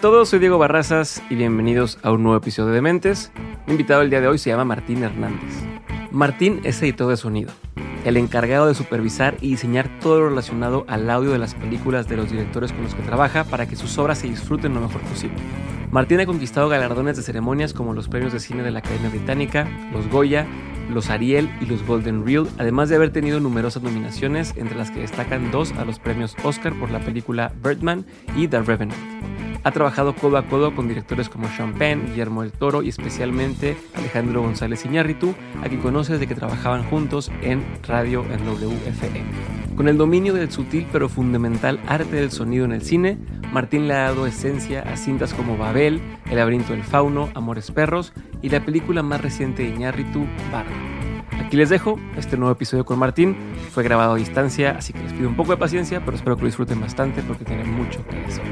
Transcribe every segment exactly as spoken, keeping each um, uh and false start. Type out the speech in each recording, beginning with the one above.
todos, soy Diego Barrazas y bienvenidos a un nuevo episodio de Dementes. Mi invitado el día de hoy se llama Martín Hernández. Martín es editor de sonido, el encargado de supervisar y diseñar todo lo relacionado al audio de las películas de los directores con los que trabaja para que sus obras se disfruten lo mejor posible. Martín ha conquistado galardones de ceremonias como los premios de cine de la Academia Británica, los Goya, los Ariel y los Golden Reel, además de haber tenido numerosas nominaciones, entre las que destacan dos a los premios Oscar por la película Birdman y The Revenant. Ha trabajado codo a codo con directores como Sean Penn, Guillermo del Toro y especialmente Alejandro González Iñárritu, a quien conoce desde que trabajaban juntos en radio en W F M. Con el dominio del sutil pero fundamental arte del sonido en el cine, Martín le ha dado esencia a cintas como Babel, El laberinto del fauno, Amores perros y la película más reciente de Iñárritu, Bardo. Aquí les dejo este nuevo episodio con Martín. Fue grabado a distancia, así que les pido un poco de paciencia, pero espero que lo disfruten bastante porque tiene mucho que decir.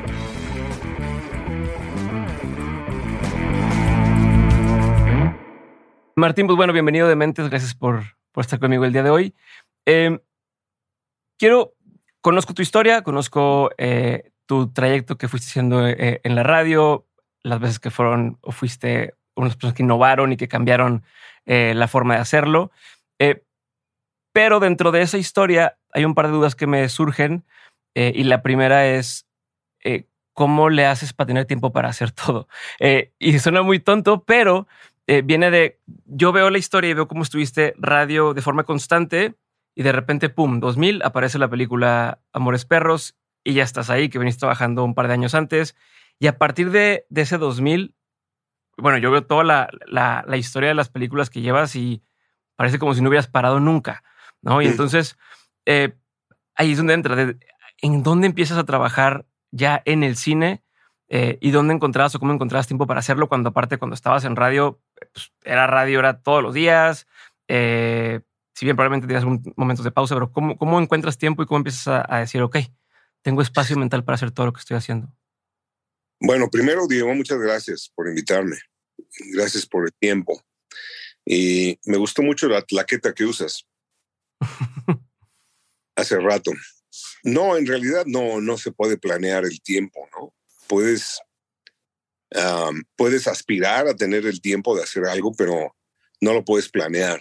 Martín, pues bueno, bienvenido de Mentes, gracias por, por estar conmigo el día de hoy. Eh, quiero, conozco tu historia, conozco eh, tu trayecto que fuiste haciendo eh, en la radio, las veces que fueron o fuiste unas personas que innovaron y que cambiaron eh, la forma de hacerlo. Eh, pero dentro de esa historia hay un par de dudas que me surgen eh, y la primera es eh, ¿cómo le haces para tener tiempo para hacer todo? Eh, y suena muy tonto, pero Eh, viene de, yo veo la historia y veo cómo estuviste radio de forma constante y de repente, pum, dos mil, aparece la película Amores perros y ya estás ahí, que venís trabajando un par de años antes. Y a partir de, de ese dos mil, bueno, yo veo toda la, la, la historia de las películas que llevas y parece como si no hubieras parado nunca, ¿no? Y entonces, eh, ahí es donde entra, de, ¿en dónde empiezas a trabajar ya en el cine? Eh, ¿Y dónde encontrabas o cómo encontrabas tiempo para hacerlo? Cuando aparte, cuando estabas en radio, pues, era radio, era todos los días. Eh, si bien probablemente tenías un, momentos de pausa, pero ¿cómo, cómo encuentras tiempo y cómo empiezas a, a decir, ok, tengo espacio mental para hacer todo lo que estoy haciendo? Bueno, primero, Diego, muchas gracias por invitarme. Gracias por el tiempo. Y me gustó mucho la tlaqueta que usas hace rato. No, en realidad no, no se puede planear el tiempo, ¿no? Puedes, um, puedes aspirar a tener el tiempo de hacer algo, pero no lo puedes planear.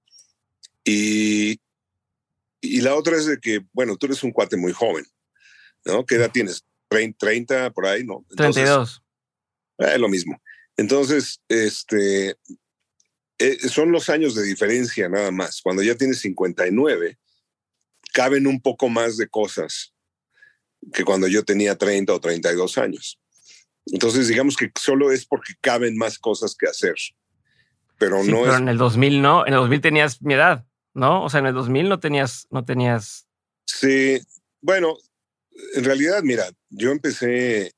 Y, y la otra es de que, bueno, tú eres un cuate muy joven, ¿no? ¿Qué edad tienes? treinta por ahí, ¿no? Entonces, treinta y dos. Es eh, lo mismo. Entonces, este, eh, son los años de diferencia nada más. Cuando ya tienes cincuenta y nueve, caben un poco más de cosas que cuando yo tenía treinta o treinta y dos años. Entonces, digamos que solo es porque caben más cosas que hacer. Pero sí, no pero es... en el dos mil no. En el dos mil tenías mi edad, ¿no? O sea, en el dos mil no tenías... No tenías... Sí, bueno, en realidad, mira, yo empecé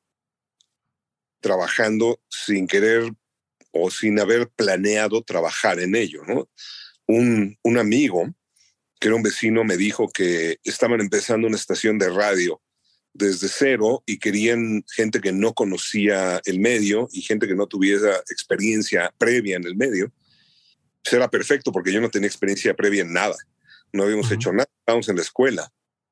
trabajando sin querer o sin haber planeado trabajar en ello, ¿no? Un, un amigo, que era un vecino, me dijo que estaban empezando una estación de radio desde cero y querían gente que no conocía el medio y gente que no tuviera experiencia previa en el medio. Pues era perfecto porque yo no tenía experiencia previa en nada. No habíamos uh-huh. hecho nada, estábamos en la escuela.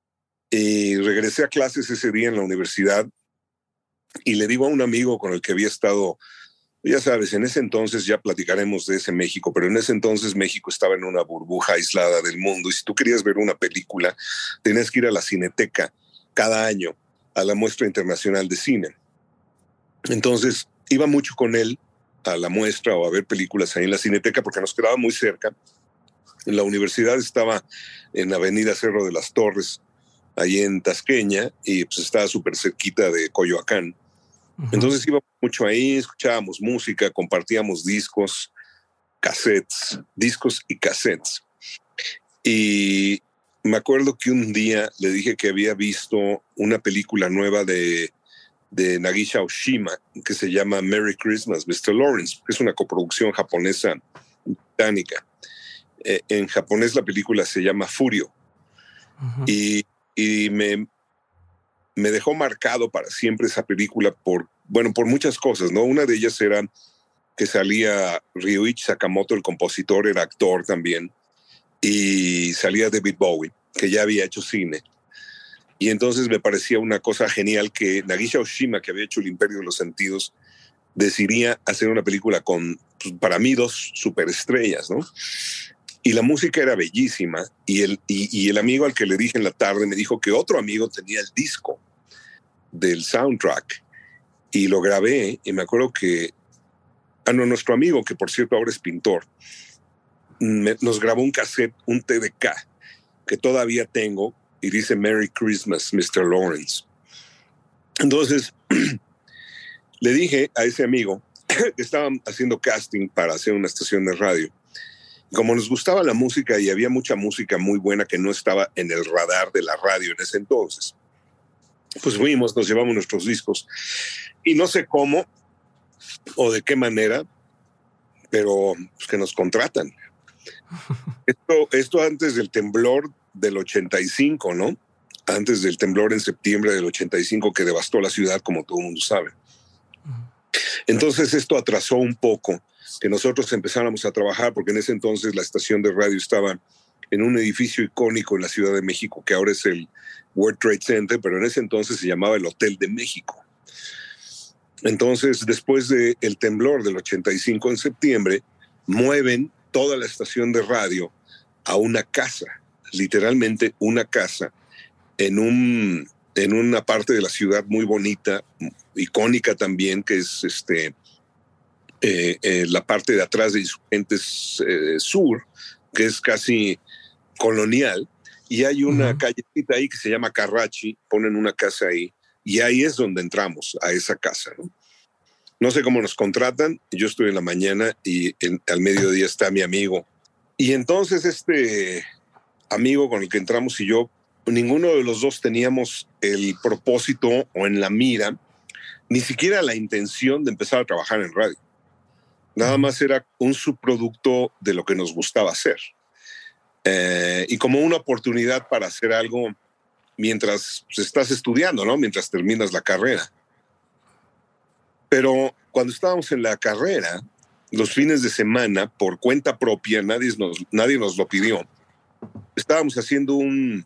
Y regresé a clases ese día en la universidad y le digo a un amigo con el que había estado, ya sabes, en ese entonces, ya platicaremos de ese México, pero en ese entonces México estaba en una burbuja aislada del mundo y si tú querías ver una película, tenías que ir a la Cineteca cada año a la muestra internacional de cine. Entonces iba mucho con él a la muestra o a ver películas ahí en la Cineteca porque nos quedaba muy cerca. La universidad estaba en Avenida Cerro de las Torres, ahí en Tasqueña, y pues estaba súper cerquita de Coyoacán. Uh-huh. Entonces íbamos mucho ahí, escuchábamos música, compartíamos discos, cassettes, discos y cassettes. Y me acuerdo que un día le dije que había visto una película nueva de, de Nagisha Oshima que se llama Merry Christmas, mister Lawrence, que es una coproducción japonesa británica. Eh, en japonés la película se llama Furio. Uh-huh. Y, y me, me dejó marcado para siempre esa película por, bueno, por muchas cosas, ¿no? Una de ellas era que salía Ryuichi Sakamoto, el compositor, era actor también. Y salía David Bowie, que ya había hecho cine. Y entonces me parecía una cosa genial que Nagisa Oshima, que había hecho El Imperio de los Sentidos, decidía hacer una película con, pues, para mí, dos superestrellas, ¿no? Y la música era bellísima. Y el, y, y el amigo al que le dije en la tarde me dijo que otro amigo tenía el disco del soundtrack. Y lo grabé y me acuerdo que ah, no, nuestro amigo, que por cierto ahora es pintor, me, nos grabó un cassette, un T D K, que todavía tengo, y dice Merry Christmas, mister Lawrence. Entonces, le dije a ese amigo que estaban haciendo casting para hacer una estación de radio. Como nos gustaba la música y había mucha música muy buena que no estaba en el radar de la radio en ese entonces, pues fuimos, nos llevamos nuestros discos. Y no sé cómo o de qué manera, pero pues, que nos contratan. Esto, esto antes del temblor del ochenta y cinco, ¿no? Antes del temblor en septiembre del ochenta y cinco que devastó la ciudad, como todo el mundo sabe. Entonces esto atrasó un poco que nosotros empezáramos a trabajar, porque en ese entonces la estación de radio estaba en un edificio icónico en la Ciudad de México, que ahora es el World Trade Center, pero en ese entonces se llamaba el Hotel de México. Entonces, después del temblor del ochenta y cinco en septiembre, mueven toda la estación de radio a una casa, literalmente una casa, en, un, en una parte de la ciudad muy bonita, icónica también, que es este, eh, eh, la parte de atrás de Insurgentes eh, Sur, que es casi colonial, y hay una uh-huh. callecita ahí que se llama Carrachi, ponen una casa ahí, y ahí es donde entramos, a esa casa, ¿no? No sé cómo nos contratan, yo estoy en la mañana y en, al mediodía está mi amigo. Y entonces este amigo con el que entramos y yo, ninguno de los dos teníamos el propósito o en la mira, ni siquiera la intención de empezar a trabajar en radio. Nada más era un subproducto de lo que nos gustaba hacer. Eh, y como una oportunidad para hacer algo mientras pues, estás estudiando, ¿no? Mientras terminas la carrera. Pero cuando estábamos en la carrera, los fines de semana, por cuenta propia, nadie nos, nadie nos lo pidió, estábamos haciendo un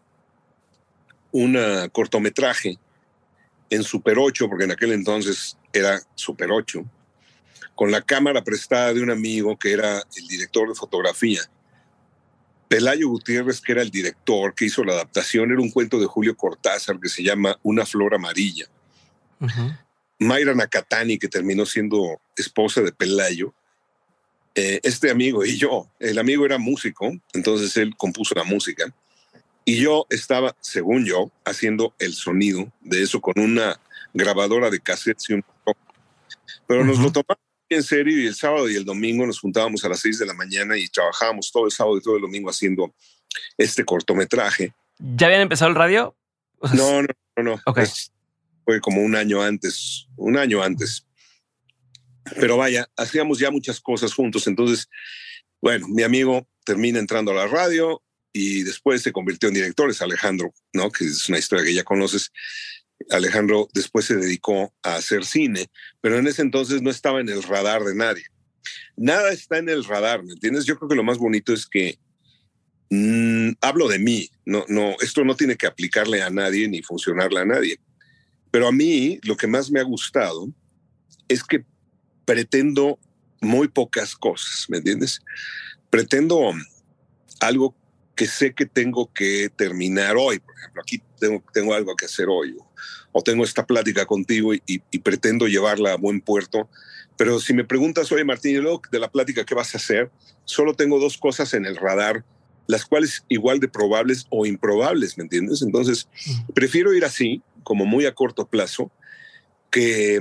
una cortometraje en Super ocho, porque en aquel entonces era Super ocho, con la cámara prestada de un amigo que era el director de fotografía. Pelayo Gutiérrez, que era el director, que hizo la adaptación, era un cuento de Julio Cortázar que se llama Una flor amarilla. Uh-huh. Mayra Nakatani, que terminó siendo esposa de Pelayo, eh, este amigo y yo, el amigo era músico, entonces él compuso la música, y yo estaba, según yo, haciendo el sonido de eso con una grabadora de cassettes y un... Pero uh-huh. nos lo tomamos en serio y el sábado y el domingo nos juntábamos a las seis de la mañana y trabajábamos todo el sábado y todo el domingo haciendo este cortometraje. ¿Ya habían empezado el radio? O sea, no, no, no, no. Okay. Es, fue como un año antes, un año antes. Pero vaya, hacíamos ya muchas cosas juntos. Entonces, bueno, mi amigo termina entrando a la radio y después se convirtió en director, es Alejandro, ¿no? Que es una historia que ya conoces. Alejandro después se dedicó a hacer cine, pero en ese entonces no estaba en el radar de nadie. Nada está en el radar, ¿me entiendes? Yo creo que lo más bonito es que mmm, hablo de mí. No, no, esto no tiene que aplicarle a nadie ni funcionarle a nadie. Pero a mí lo que más me ha gustado es que pretendo muy pocas cosas, ¿me entiendes? Pretendo algo que sé que tengo que terminar hoy. Por ejemplo, aquí tengo, tengo algo que hacer hoy. O, o tengo esta plática contigo y, y, y pretendo llevarla a buen puerto. Pero si me preguntas, oye, Martín, luego de la plática, ¿qué vas a hacer? Solo tengo dos cosas en el radar, las cuales igual de probables o improbables, ¿me entiendes? Entonces, prefiero ir así, como muy a corto plazo, que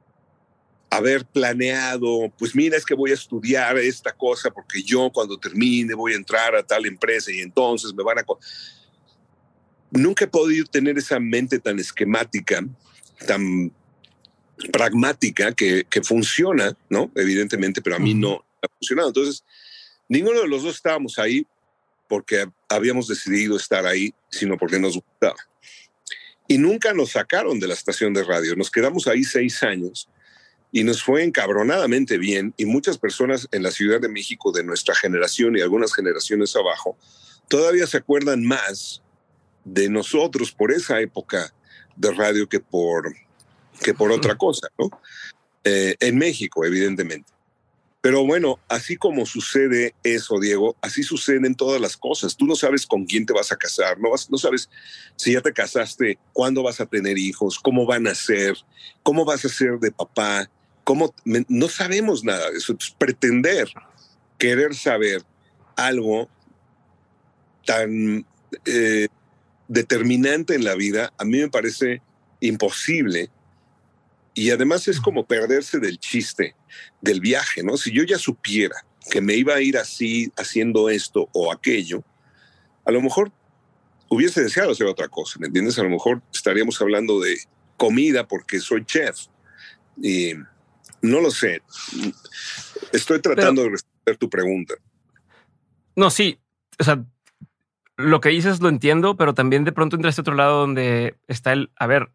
haber planeado, pues mira, es que voy a estudiar esta cosa porque yo cuando termine voy a entrar a tal empresa y entonces me van a... Nunca he podido tener esa mente tan esquemática, tan pragmática, que, que funciona, ¿no? Evidentemente, pero a mí no ha funcionado. Entonces, ninguno de los dos estábamos ahí porque habíamos decidido estar ahí, sino porque nos gustaba. Y nunca nos sacaron de la estación de radio. Nos quedamos ahí seis años y nos fue encabronadamente bien. Y muchas personas en la Ciudad de México de nuestra generación y algunas generaciones abajo todavía se acuerdan más de nosotros por esa época de radio que por, que por otra cosa, ¿no? Eh, en México, evidentemente. Pero bueno, así como sucede eso, Diego, así suceden todas las cosas. Tú no sabes con quién te vas a casar, no, vas, no sabes si ya te casaste, cuándo vas a tener hijos, cómo van a ser, cómo vas a ser de papá, cómo, no sabemos nada de eso. Entonces, pretender, querer saber algo tan eh, determinante en la vida, a mí me parece imposible. Y además es como perderse del chiste, del viaje, ¿no? Si yo ya supiera que me iba a ir así, haciendo esto o aquello, a lo mejor hubiese deseado hacer otra cosa, ¿me entiendes? A lo mejor estaríamos hablando de comida porque soy chef. Y no lo sé. Estoy tratando Pero, de responder tu pregunta. No, sí. O sea, lo que dices lo entiendo, pero también de pronto entra este otro lado donde está el, a ver,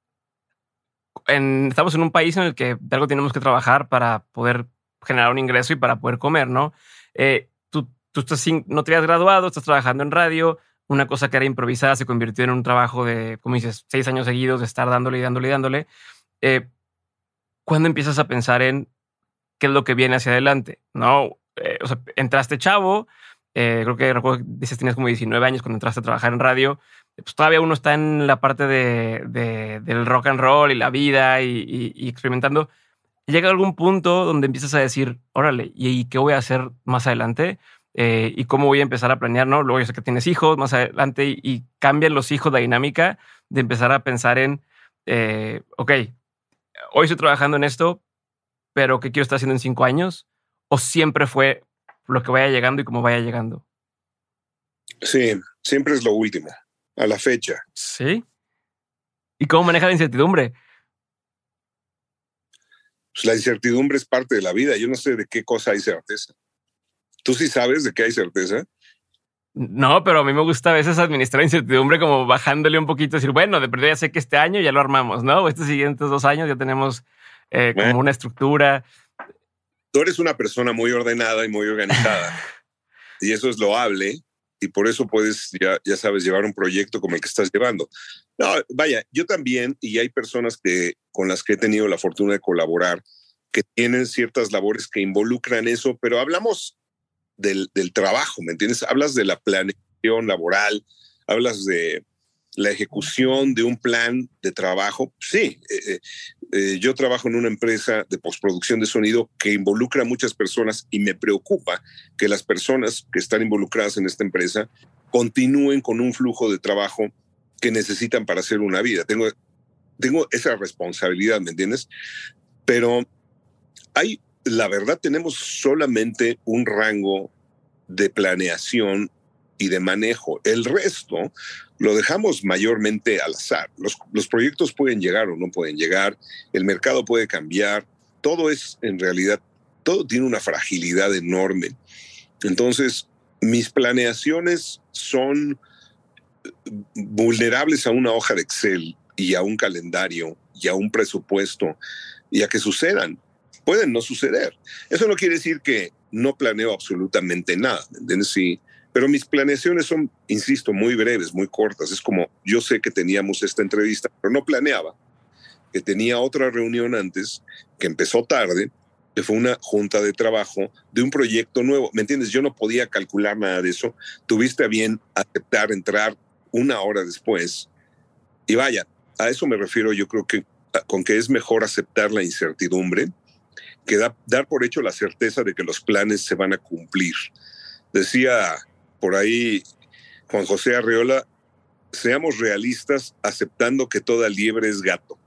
En, estamos en un país en el que de algo tenemos que trabajar para poder generar un ingreso y para poder comer, ¿no? Eh, tú, tú estás sin, no te habías graduado, estás trabajando en radio, una cosa que era improvisada se convirtió en un trabajo de, como dices, seis años seguidos de estar dándole y dándole y dándole. Eh, ¿Cuándo empiezas a pensar en qué es lo que viene hacia adelante? No, eh, o sea, entraste chavo, eh, creo que recuerdo que dices tenías como diecinueve años cuando entraste a trabajar en radio. Pues todavía uno está en la parte de, de, del rock and roll y la vida y, y, y experimentando. Llega algún punto donde empiezas a decir, órale, ¿y qué voy a hacer más adelante? Eh, ¿Y cómo voy a empezar a planear? ¿No? Luego yo sé que tienes hijos más adelante y, y cambian los hijos la dinámica de empezar a pensar en, eh, ok, hoy estoy trabajando en esto, pero ¿qué quiero estar haciendo en cinco años? ¿O siempre fue lo que vaya llegando y cómo vaya llegando? Sí, siempre es lo último. A la fecha. Sí. ¿Y cómo maneja la incertidumbre? Pues la incertidumbre es parte de la vida. Yo no sé de qué cosa hay certeza. ¿Tú sí sabes de qué hay certeza? No, pero a mí me gusta a veces administrar incertidumbre como bajándole un poquito, decir, bueno, de verdad ya sé que este año ya lo armamos, ¿no? O estos siguientes dos años ya tenemos eh, como bueno, una estructura. Tú eres una persona muy ordenada y muy organizada. Y eso es loable. Y por eso puedes, ya, ya sabes, llevar un proyecto como el que estás llevando. No, vaya, yo también, y hay personas que, con las que he tenido la fortuna de colaborar, que tienen ciertas labores que involucran eso, pero hablamos del, del trabajo, ¿me entiendes? Hablas de la planeación laboral, hablas de la ejecución de un plan de trabajo. Sí, eh, eh, yo trabajo en una empresa de postproducción de sonido que involucra a muchas personas y me preocupa que las personas que están involucradas en esta empresa continúen con un flujo de trabajo que necesitan para hacer una vida. Tengo, tengo esa responsabilidad, ¿me entiendes? Pero hay, la verdad, tenemos solamente un rango de planeación y de manejo. El resto lo dejamos mayormente al azar. Los, los proyectos pueden llegar o no pueden llegar, el mercado puede cambiar, todo es en realidad, todo tiene una fragilidad enorme. Entonces, mis planeaciones son vulnerables a una hoja de Excel y a un calendario y a un presupuesto y a que sucedan. Pueden no suceder. Eso no quiere decir que no planeo absolutamente nada, ¿me entiendes? Sí. Pero mis planeaciones son, insisto, muy breves, muy cortas. Es como, yo sé que teníamos esta entrevista, pero no planeaba que tenía otra reunión antes, que empezó tarde, que fue una junta de trabajo de un proyecto nuevo. ¿Me entiendes? Yo no podía calcular nada de eso. Tuviste a bien aceptar entrar una hora después. Y vaya, a eso me refiero yo creo que con que es mejor aceptar la incertidumbre que da, dar por hecho la certeza de que los planes se van a cumplir. Decía por ahí Juan José Arreola, seamos realistas aceptando que toda liebre es gato.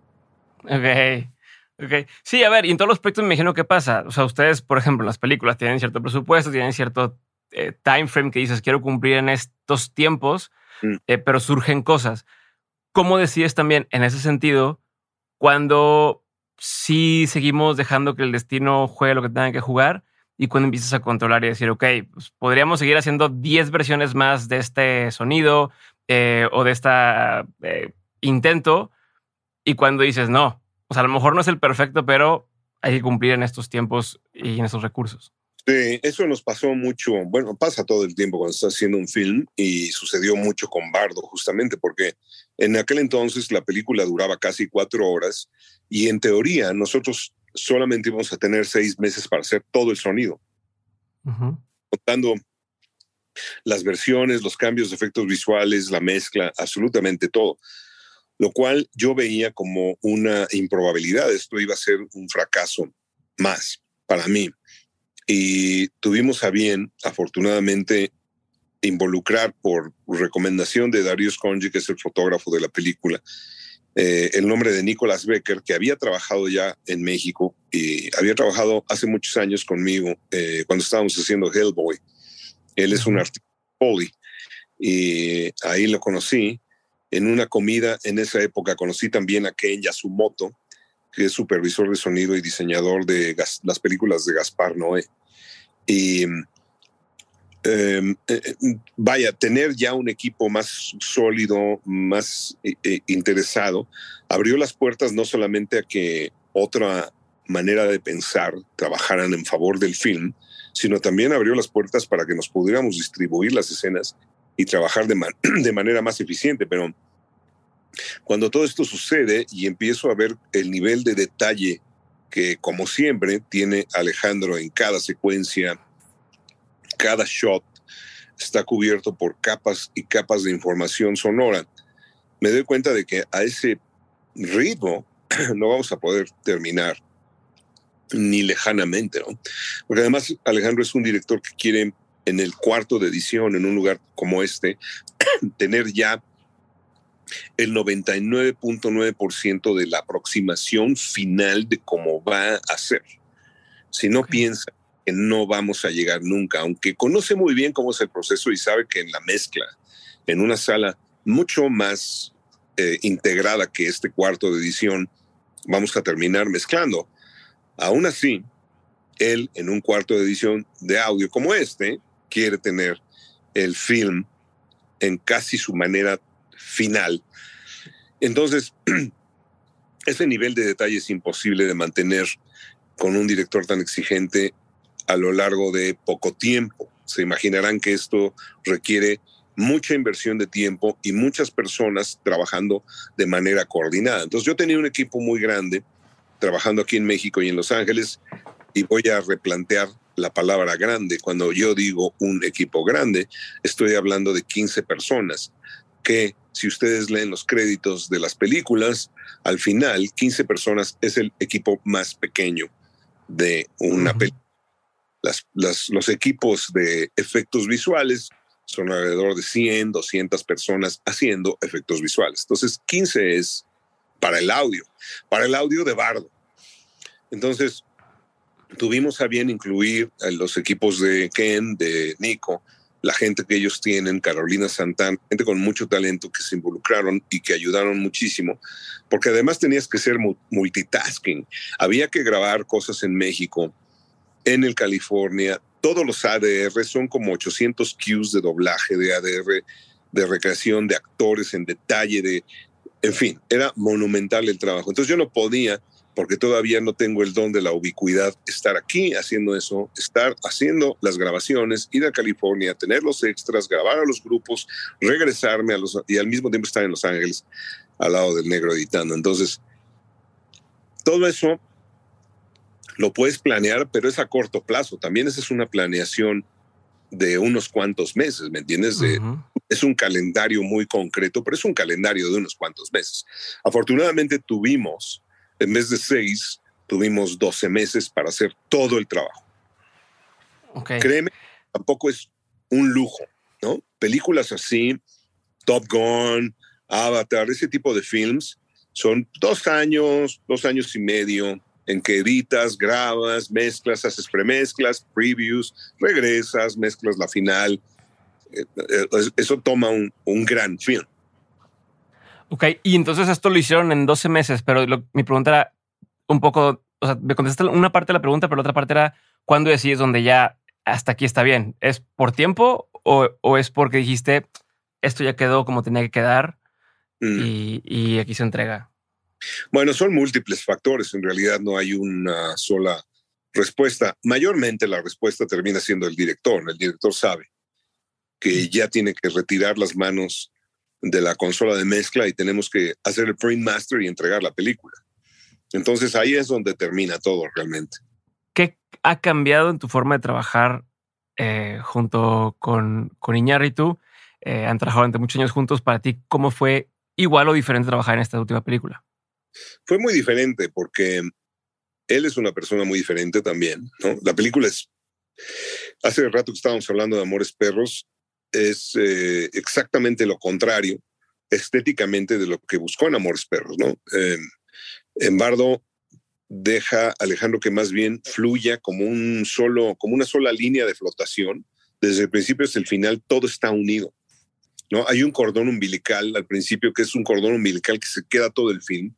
Ok, ok. Sí, a ver, y en todos los aspectos me imagino qué pasa. O sea, ustedes, por ejemplo, en las películas tienen cierto presupuesto, tienen cierto eh, time frame que dices, quiero cumplir en estos tiempos, mm. eh, pero surgen cosas. ¿Cómo decides también, en ese sentido, cuando sí seguimos dejando que el destino juegue lo que tenga que jugar y cuando empiezas a controlar y decir, ok, pues podríamos seguir haciendo diez versiones más de este sonido eh, o de este eh, intento, y cuando dices, no, o sea, a lo mejor no es el perfecto, pero hay que cumplir en estos tiempos y en estos recursos? Sí, eso nos pasó mucho, bueno, pasa todo el tiempo cuando estás haciendo un film y sucedió mucho con Bardo, justamente porque en aquel entonces la película duraba casi cuatro horas y en teoría nosotros solamente íbamos a tener seis meses para hacer todo el sonido, uh-huh. contando las versiones, los cambios de efectos visuales, la mezcla, absolutamente todo, lo cual yo veía como una improbabilidad. Esto iba a ser un fracaso más para mí. Y tuvimos a bien, afortunadamente, involucrar por recomendación de Darius Khondji, que es el fotógrafo de la película, eh, el nombre de Nicholas Becker, que había trabajado ya en México y había trabajado hace muchos años conmigo eh, cuando estábamos haciendo Hellboy. Él es uh-huh. un artista poli y ahí lo conocí en una comida. En esa época conocí también a Ken Yasumoto, que es supervisor de sonido y diseñador de gas, las películas de Gaspar Noé. Y eh, eh, vaya, tener ya un equipo más sólido, más eh, interesado, abrió las puertas no solamente a que otra manera de pensar trabajaran en favor del film, sino también abrió las puertas para que nos pudiéramos distribuir las escenas y trabajar de, man- de manera más eficiente. Pero cuando todo esto sucede y empiezo a ver el nivel de detalle que, como siempre, tiene Alejandro en cada secuencia, cada shot está cubierto por capas y capas de información sonora, me doy cuenta de que a ese ritmo no vamos a poder terminar ni lejanamente, ¿no? Porque además Alejandro es un director que quiere, en el cuarto de edición, en un lugar como este, tener ya el noventa y nueve punto nueve por ciento de la aproximación final de cómo va a ser. Si no okay. piensa que no vamos a llegar nunca, aunque conoce muy bien cómo es el proceso y sabe que en la mezcla, en una sala mucho más eh, integrada que este cuarto de edición, vamos a terminar mezclando. Aún así, él en un cuarto de edición de audio como este, quiere tener el film en casi su manera final. Entonces, ese nivel de detalle es imposible de mantener con un director tan exigente a lo largo de poco tiempo. Se imaginarán que esto requiere mucha inversión de tiempo y muchas personas trabajando de manera coordinada. Entonces, yo tenía un equipo muy grande trabajando aquí en México y en Los Ángeles, y voy a replantear la palabra grande. Cuando yo digo un equipo grande, estoy hablando de quince personas, que si ustedes leen los créditos de las películas, al final quince personas es el equipo más pequeño de una uh-huh. película. Las, las, los equipos de efectos visuales son alrededor de cien, doscientas personas haciendo efectos visuales. Entonces, quince es para el audio, para el audio de Bardo. Entonces, tuvimos a bien incluir a los equipos de Ken, de Nico, la gente que ellos tienen, Carolina Santana, gente con mucho talento que se involucraron y que ayudaron muchísimo, porque además tenías que ser multitasking. Había que grabar cosas en México, en el California. Todos los A D R son como ochocientos cues de doblaje, de A D R, de recreación de actores en detalle, de, en fin, era monumental el trabajo. Entonces yo no podía, porque todavía no tengo el don de la ubicuidad, estar aquí haciendo eso, estar haciendo las grabaciones, ir a California, tener los extras, grabar a los grupos, regresarme a los, y al mismo tiempo estar en Los Ángeles al lado del negro editando. Entonces, todo eso lo puedes planear, pero es a corto plazo. También esa es una planeación de unos cuantos meses, ¿me entiendes? De, uh-huh. Es un calendario muy concreto, pero es un calendario de unos cuantos meses. Afortunadamente tuvimos, en vez de seis, tuvimos doce meses para hacer todo el trabajo. Okay. Créeme, tampoco es un lujo, ¿no? Películas así, Top Gun, Avatar, ese tipo de films, son dos años, dos años y medio, en que editas, grabas, mezclas, haces premezclas, previews, regresas, mezclas la final. Eso toma un, un gran film. Ok, y entonces esto lo hicieron en doce meses, pero lo, mi pregunta era un poco, o sea, me contestaste una parte de la pregunta, pero la otra parte era, ¿cuándo decides donde ya hasta aquí está bien? ¿Es por tiempo o, o es porque dijiste, esto ya quedó como tenía que quedar mm. y, y aquí se entrega? Bueno, son múltiples factores. En realidad no hay una sola respuesta, mayormente la respuesta termina siendo el director. El director sabe que ya tiene que retirar las manos de la consola de mezcla y tenemos que hacer el print master y entregar la película. Entonces ahí es donde termina todo realmente. ¿Qué ha cambiado en tu forma de trabajar eh, junto con, con Iñárritu? Eh, han trabajado durante muchos años juntos. Para ti, ¿cómo fue igual o diferente trabajar en esta última película? Fue muy diferente porque él es una persona muy diferente también, ¿no? La película es... Hace rato que estábamos hablando de Amores Perros, es eh, exactamente lo contrario estéticamente de lo que buscó en Amores Perros, ¿no? Eh, en Bardo deja a Alejandro que más bien fluya como un solo, como una sola línea de flotación. Desde el principio hasta el final todo está unido, ¿no? Hay un cordón umbilical al principio que es un cordón umbilical que se queda todo el film.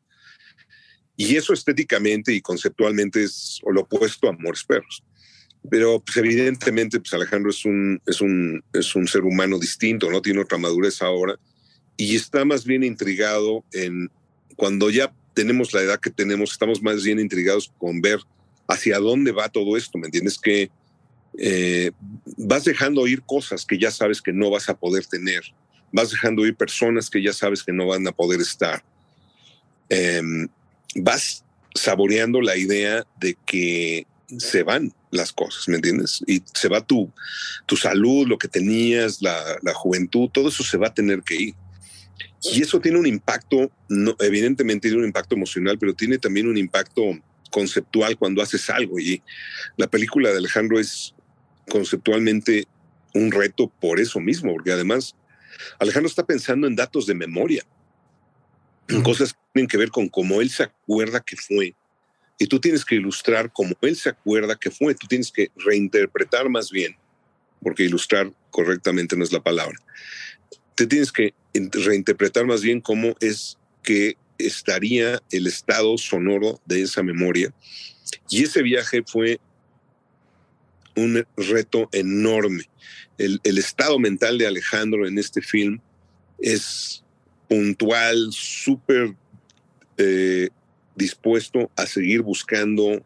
Y eso estéticamente y conceptualmente es lo opuesto a Amores Perros. Pero pues, evidentemente pues, Alejandro es un, es, un, es un ser humano distinto, ¿no? Tiene otra madurez ahora y está más bien intrigado en cuando ya tenemos la edad que tenemos, estamos más bien intrigados con ver hacia dónde va todo esto, ¿me entiendes? Que eh, vas dejando ir cosas que ya sabes que no vas a poder tener, vas dejando ir personas que ya sabes que no van a poder estar. Eh, vas saboreando la idea de que se van las cosas, ¿me entiendes? Y se va tu, tu salud, lo que tenías, la, la juventud, todo eso se va a tener que ir. Y eso tiene un impacto, no, evidentemente tiene un impacto emocional, pero tiene también un impacto conceptual cuando haces algo. Y la película de Alejandro es conceptualmente un reto por eso mismo, porque además Alejandro está pensando en datos de memoria, en cosas que tienen que ver con cómo él se acuerda que fue. Y tú tienes que ilustrar cómo él se acuerda que fue. Tú tienes que reinterpretar más bien, porque ilustrar correctamente no es la palabra. Te tienes que reinterpretar más bien cómo es que estaría el estado sonoro de esa memoria. Y ese viaje fue un reto enorme. El, el estado mental de Alejandro en este film es puntual, súper eh, dispuesto a seguir buscando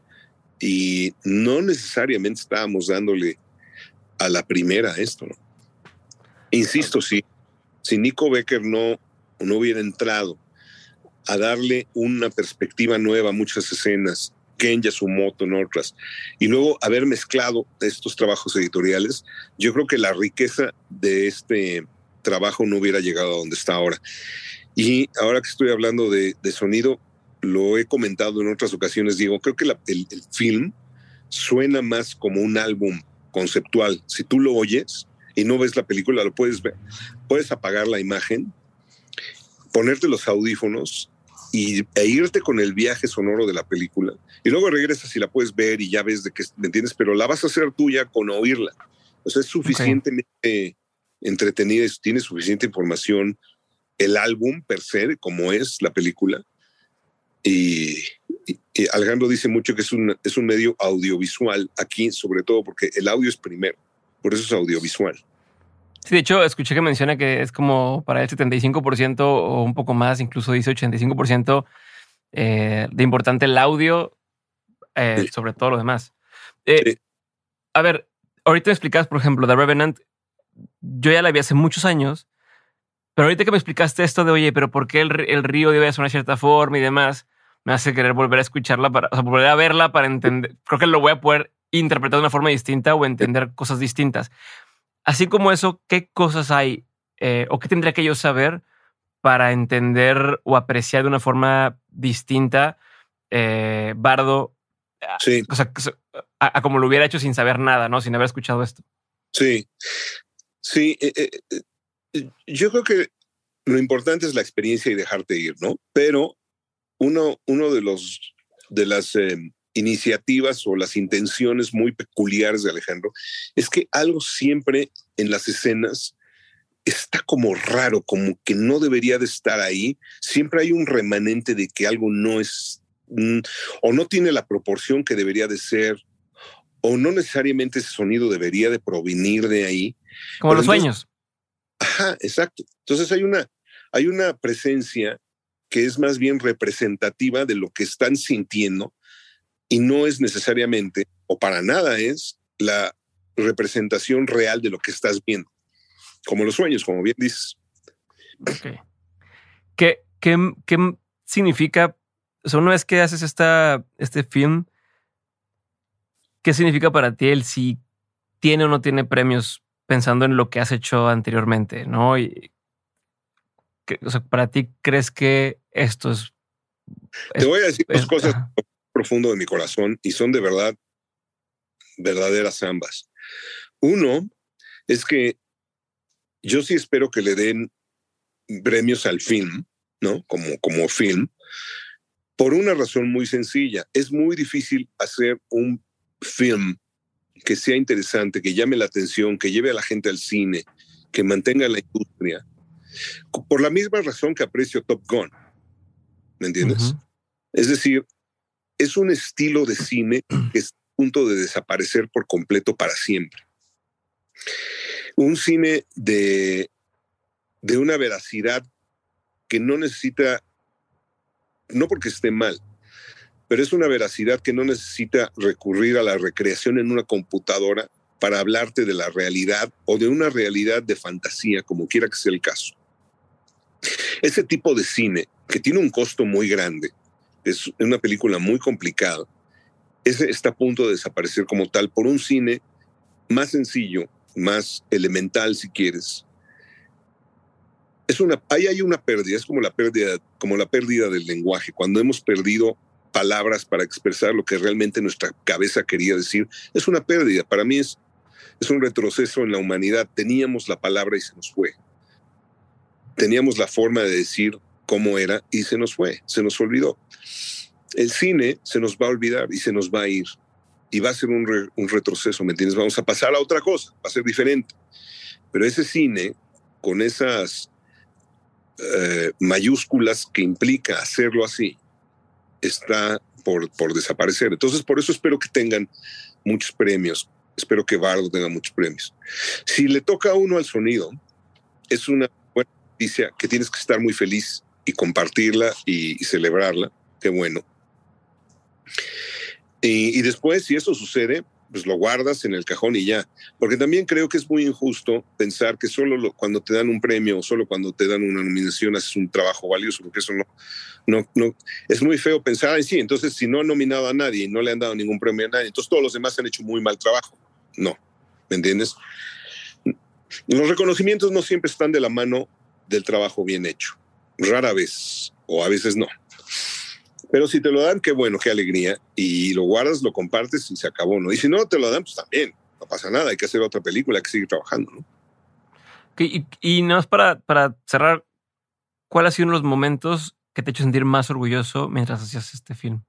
y no necesariamente estábamos dándole a la primera esto, ¿no? Insisto, si, si Nico Becker no, no hubiera entrado a darle una perspectiva nueva a muchas escenas, Ken Yasumoto en otras, y luego haber mezclado estos trabajos editoriales, yo creo que la riqueza de este trabajo no hubiera llegado a donde está ahora. Y ahora que estoy hablando de, de sonido, lo he comentado en otras ocasiones, digo, creo que la, el, el film suena más como un álbum conceptual. Si tú lo oyes y no ves la película, lo puedes ver. Puedes apagar la imagen, ponerte los audífonos y, e irte con el viaje sonoro de la película. Y luego regresas y la puedes ver y ya ves de qué, ¿me entiendes? Pero la vas a hacer tuya con oírla. O sea, es suficientemente okay. entretenida, tiene suficiente información el álbum per se, como es la película. Y, y, y Alejandro dice mucho que es un, es un medio audiovisual aquí, sobre todo porque el audio es primero, por eso es audiovisual. Sí, de hecho, escuché que menciona que es como para el setenta y cinco por ciento o un poco más, incluso dice ochenta y cinco por ciento eh, de importante el audio eh, sí. sobre todo lo demás. Eh, sí. A ver, ahorita me explicabas, por ejemplo, The Revenant, yo ya la vi hace muchos años, pero ahorita que me explicaste esto de, oye, pero ¿por qué el, el río debe sonar de cierta forma y demás? Me hace querer volver a escucharla, para, o sea, volver a verla para entender. Creo que lo voy a poder interpretar de una forma distinta o entender cosas distintas. Así como eso, ¿qué cosas hay eh, o qué tendría que yo saber para entender o apreciar de una forma distinta eh, Bardo? Sí. O sea, a, a como lo hubiera hecho sin saber nada, ¿no? Sin haber escuchado esto. Sí, sí. Eh, eh, yo creo que lo importante es la experiencia y dejarte ir, ¿no? Pero uno, uno de los de las eh, iniciativas o las intenciones muy peculiares de Alejandro es que algo siempre en las escenas está como raro, como que no debería de estar ahí. Siempre hay un remanente de que algo no es mm, o no tiene la proporción que debería de ser, o no necesariamente ese sonido debería de provenir de ahí. Como Pero los entonces, sueños. Ajá, exacto. Entonces hay una, hay una presencia que es más bien representativa de lo que están sintiendo, y no es necesariamente, o para nada es, la representación real de lo que estás viendo. Como los sueños, como bien dices. Okay. ¿Qué, qué, qué significa? O sea, una vez que haces esta, este film, ¿qué significa para ti el si tiene o no tiene premios pensando en lo que has hecho anteriormente, ¿no? Y, que, o sea, para ti, ¿crees que esto es... es Te voy a decir es, dos cosas ajá. profundo de mi corazón y son de verdad verdaderas ambas. Uno es que yo sí espero que le den premios al film, ¿no? Como, como film, por una razón muy sencilla. Es muy difícil hacer un film que sea interesante, que llame la atención, que lleve a la gente al cine, que mantenga la industria, por la misma razón que aprecio Top Gun, ¿me entiendes? Uh-huh. Es decir, es un estilo de cine que está a punto de desaparecer por completo para siempre. Un cine de, de una veracidad que no necesita, no porque esté mal, pero es una veracidad que no necesita recurrir a la recreación en una computadora para hablarte de la realidad o de una realidad de fantasía, como quiera que sea el caso. Ese tipo de cine, que tiene un costo muy grande, es una película muy complicada, ese está a punto de desaparecer como tal por un cine más sencillo, más elemental si quieres. Es una, ahí hay una pérdida, es como la pérdida, como la pérdida del lenguaje, cuando hemos perdido palabras para expresar lo que realmente nuestra cabeza quería decir. Es una pérdida, para mí es, es un retroceso en la humanidad. Teníamos la palabra y se nos fue. Teníamos la forma de decir cómo era y se nos fue, se nos olvidó. El cine se nos va a olvidar y se nos va a ir. Y va a ser un, re, un retroceso, ¿me entiendes? Vamos a pasar a otra cosa, va a ser diferente. Pero ese cine, con esas eh, mayúsculas que implica hacerlo así, está por, por desaparecer. Entonces, por eso espero que tengan muchos premios. Espero que Bardo tenga muchos premios. Si le toca a uno al sonido, es una buena noticia que tienes que estar muy feliz y compartirla y, y celebrarla. Qué bueno. Y, y después, si eso sucede, pues lo guardas en el cajón y ya. Porque también creo que es muy injusto pensar que solo lo, cuando te dan un premio o solo cuando te dan una nominación haces un trabajo valioso, porque eso no, no, no. Es muy feo pensar, ay, sí, entonces si no han nominado a nadie y no le han dado ningún premio a nadie, entonces todos los demás han hecho muy mal trabajo. No, ¿me entiendes? Los reconocimientos no siempre están de la mano del trabajo bien hecho. Rara vez, o a veces no. Pero si te lo dan, qué bueno, qué alegría. Y lo guardas, lo compartes y se acabó, ¿no? Y si no te lo dan, pues también, no pasa nada. Hay que hacer otra película, hay que seguir trabajando, ¿no? Okay, y, y nada más para, para cerrar, ¿cuál ha sido uno de los momentos que te ha hecho sentir más orgulloso mientras hacías este film?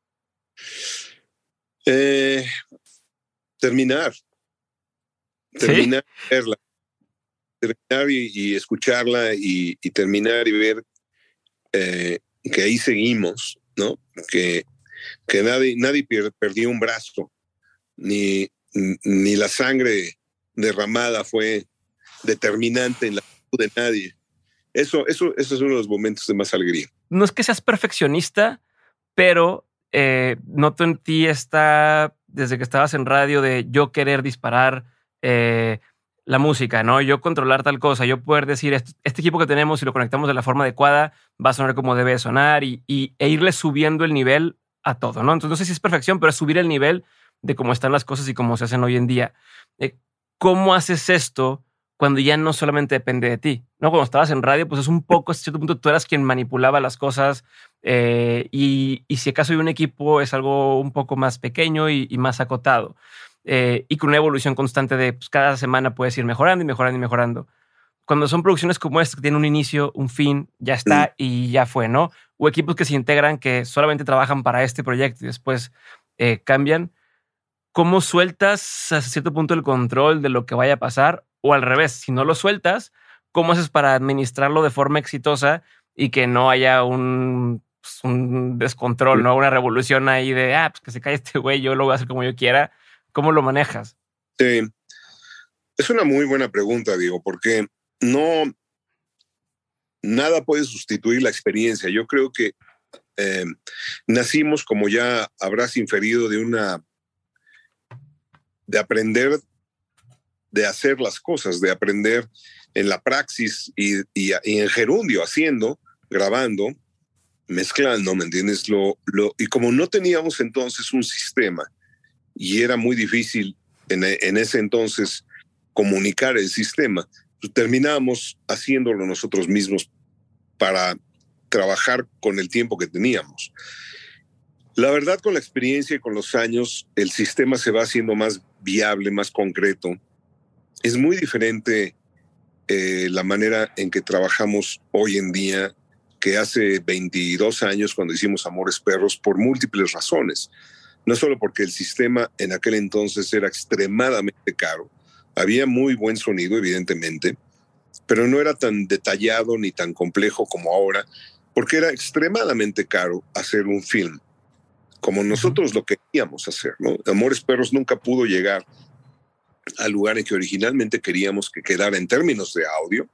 Eh, terminar. Terminar ¿Sí? y verla. Terminar y, y escucharla y, y terminar y ver eh, que ahí seguimos, ¿no? Que, que nadie, nadie per, perdió un brazo, ni, ni la sangre derramada fue determinante en la salud de nadie. Eso, eso, eso es uno de los momentos de más alegría. No es que seas perfeccionista, pero eh, noto en ti esta, desde que estabas en radio, de yo querer disparar eh, la música, ¿no? Yo controlar tal cosa, yo poder decir, este, este equipo que tenemos, si lo conectamos de la forma adecuada, va a sonar como debe sonar y, y, e irle subiendo el nivel a todo, ¿no? Entonces no sé si es perfección, pero es subir el nivel de cómo están las cosas y cómo se hacen hoy en día. Eh, ¿Cómo haces esto cuando ya no solamente depende de ti? ¿No? Cuando estabas en radio, pues es un poco, hasta cierto punto, tú eras quien manipulaba las cosas eh, y, y si acaso hay un equipo es algo un poco más pequeño y, y más acotado. Eh, y con una evolución constante de pues, cada semana puedes ir mejorando y mejorando y mejorando. Cuando son producciones como esta que tienen un inicio, un fin, ya está y ya fue, ¿no? O equipos que se integran que solamente trabajan para este proyecto y después eh, cambian. ¿Cómo sueltas a cierto punto el control de lo que vaya a pasar? O al revés, si no lo sueltas, ¿cómo haces para administrarlo de forma exitosa y que no haya un, pues, un descontrol, ¿no? Una revolución ahí de, ah, pues que se cae este güey, yo lo voy a hacer como yo quiera. ¿Cómo lo manejas? Sí. Es una muy buena pregunta, Diego, porque no, nada puede sustituir la experiencia. Yo creo que Eh, nacimos, como ya habrás inferido, de una, de aprender, de hacer las cosas, de aprender en la praxis y, y, y en gerundio, haciendo, grabando, mezclando, ¿me entiendes? Lo, lo, y como no teníamos entonces un sistema y era muy difícil en, en ese entonces comunicar el sistema, pues terminábamos haciéndolo nosotros mismos para trabajar con el tiempo que teníamos. La verdad, con la experiencia y con los años, el sistema se va haciendo más viable, más concreto. Es muy diferente eh, la manera en que trabajamos hoy en día que hace veintidós años cuando hicimos Amores Perros, por múltiples razones. No solo porque el sistema en aquel entonces era extremadamente caro, había muy buen sonido, evidentemente, pero no era tan detallado ni tan complejo como ahora, porque era extremadamente caro hacer un film, como nosotros lo queríamos hacer, ¿no? Amores Perros nunca pudo llegar al lugar en que originalmente queríamos que quedara en términos de audio,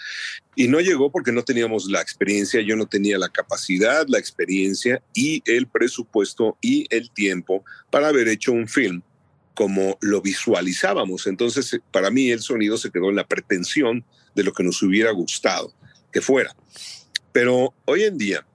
y no llegó porque no teníamos la experiencia, yo no tenía la capacidad, la experiencia y el presupuesto y el tiempo para haber hecho un film como lo visualizábamos. Entonces, para mí el sonido se quedó en la pretensión de lo que nos hubiera gustado que fuera. Pero hoy en día,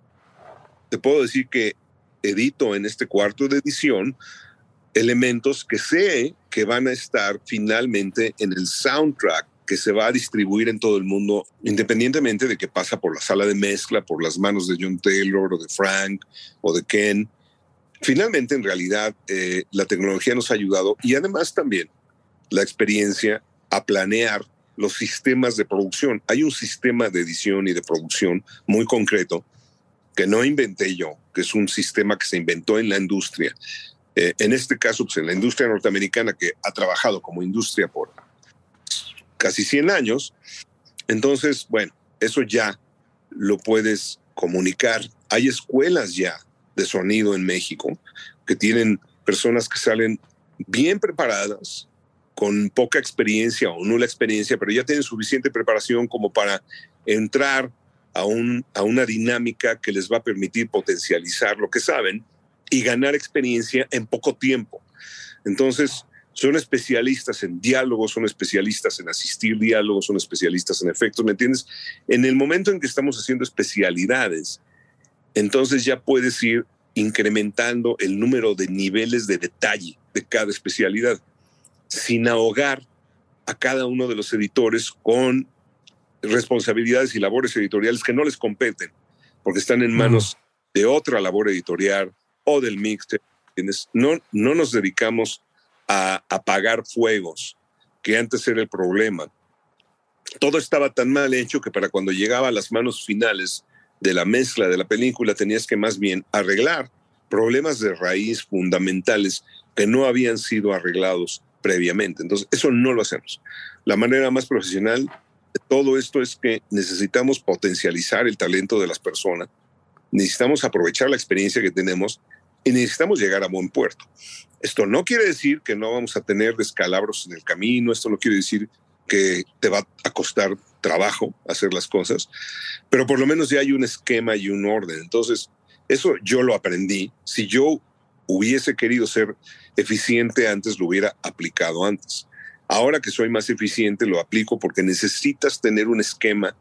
te puedo decir que edito en este cuarto de edición elementos que sé que van a estar finalmente en el soundtrack que se va a distribuir en todo el mundo, independientemente de que pasa por la sala de mezcla, por las manos de John Taylor o de Frank o de Ken. Finalmente, en realidad, eh, la tecnología nos ha ayudado y además también la experiencia a planear los sistemas de producción. Hay un sistema de edición y de producción muy concreto que no inventé yo, que es un sistema que se inventó en la industria. Eh, en este caso, pues en la industria norteamericana, que ha trabajado como industria por casi cien años. Entonces, bueno, eso ya lo puedes comunicar. Hay escuelas ya de sonido en México que tienen personas que salen bien preparadas, con poca experiencia o nula experiencia, pero ya tienen suficiente preparación como para entrar a, un, a una dinámica que les va a permitir potencializar lo que saben y ganar experiencia en poco tiempo. Entonces, son especialistas en diálogos, son especialistas en asistir diálogos, son especialistas en efectos, ¿me entiendes? En el momento en que estamos haciendo especialidades, entonces ya puedes ir incrementando el número de niveles de detalle de cada especialidad, sin ahogar a cada uno de los editores con responsabilidades y labores editoriales que no les competen, porque están en manos mm. de otra labor editorial o del mixer. ¿Entiendes? No, no nos dedicamos a apagar fuegos, que antes era el problema. Todo estaba tan mal hecho que para cuando llegaba a las manos finales de la mezcla de la película tenías que más bien arreglar problemas de raíz fundamentales que no habían sido arreglados previamente. Entonces, eso no lo hacemos. La manera más profesional de todo esto es que necesitamos potencializar el talento de las personas, necesitamos aprovechar la experiencia que tenemos y necesitamos llegar a buen puerto. Esto no quiere decir que no vamos a tener descalabros en el camino, esto no quiere decir que te va a costar trabajo hacer las cosas, pero por lo menos ya hay un esquema y un orden. Entonces, eso yo lo aprendí. Si yo hubiese querido ser eficiente antes, lo hubiera aplicado antes. Ahora que soy más eficiente, lo aplico porque necesitas tener un esquema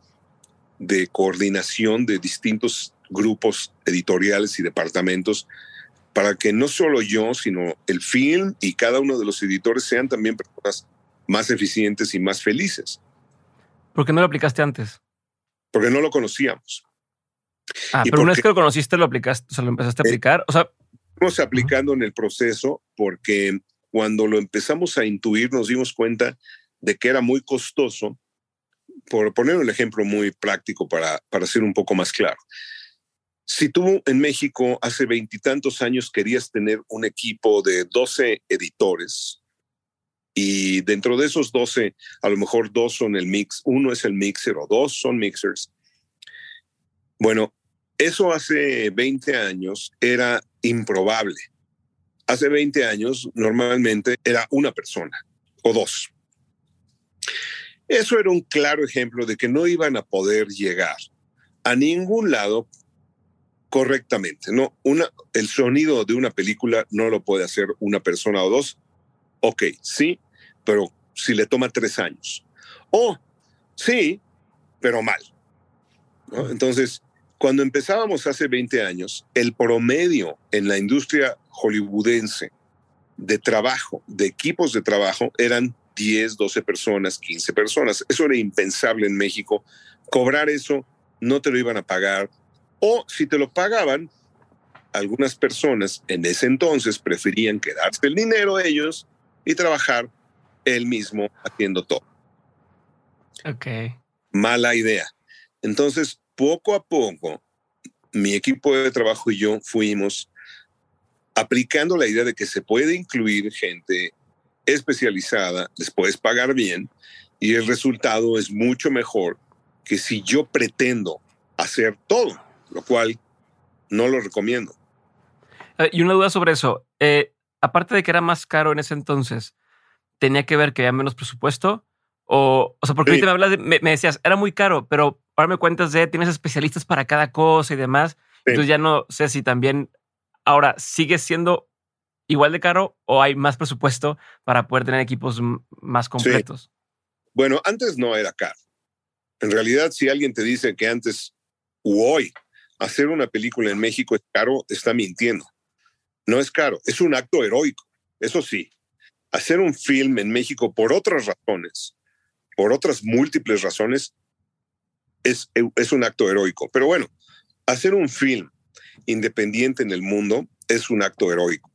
de coordinación de distintos grupos editoriales y departamentos para que no solo yo, sino el film y cada uno de los editores sean también personas más eficientes y más felices. ¿Por qué no lo aplicaste antes? Porque no lo conocíamos. Ah, y pero una vez que lo conociste, lo aplicaste, o sea, lo empezaste a aplicar. O sea, estamos aplicando uh-huh. en el proceso porque cuando lo empezamos a intuir nos dimos cuenta de que era muy costoso. Por poner un ejemplo muy práctico para, para ser un poco más claro. Si tú en México hace veintitantos años querías tener un equipo de doce editores y dentro de esos doce, a lo mejor dos son el mix, uno es el mixer o dos son mixers. Bueno, eso hace veinte años era improbable. Hace veinte años normalmente era una persona o dos. Eso era un claro ejemplo de que no iban a poder llegar a ningún lado correctamente. No, una, el sonido de una película no lo puede hacer una persona o dos. Ok, sí, pero si le toma tres años. O sí, pero mal, ¿no? Entonces, cuando empezábamos hace veinte años, el promedio en la industria hollywoodense de trabajo, de equipos de trabajo, eran diez, doce personas, quince personas. Eso era impensable en México. Cobrar eso no te lo iban a pagar. O si te lo pagaban, algunas personas en ese entonces preferían quedarse el dinero ellos y trabajar él mismo haciendo todo. Ok. Mala idea. Entonces, poco a poco, mi equipo de trabajo y yo fuimos aplicando la idea de que se puede incluir gente especializada, les puedes pagar bien y el resultado es mucho mejor que si yo pretendo hacer todo, lo cual no lo recomiendo. Eh, y una duda sobre eso. Eh, aparte de que era más caro en ese entonces, ¿tenía que ver que había menos presupuesto? O, o sea, porque Sí, ahorita me hablas de, me, me decías, era muy caro, pero ahora me cuentas de tienes especialistas para cada cosa y demás. sí. Entonces ya no sé si también ahora sigue siendo igual de caro o hay más presupuesto para poder tener equipos m- más Sí. completos. Bueno, antes no era caro. En realidad, si alguien te dice que antes u hoy hacer una película en México es caro, está mintiendo. No es caro, es un acto heroico. Eso sí, hacer un film en México por otras razones, por otras múltiples razones, es, es un acto heroico. Pero bueno, hacer un film independiente en el mundo es un acto heroico.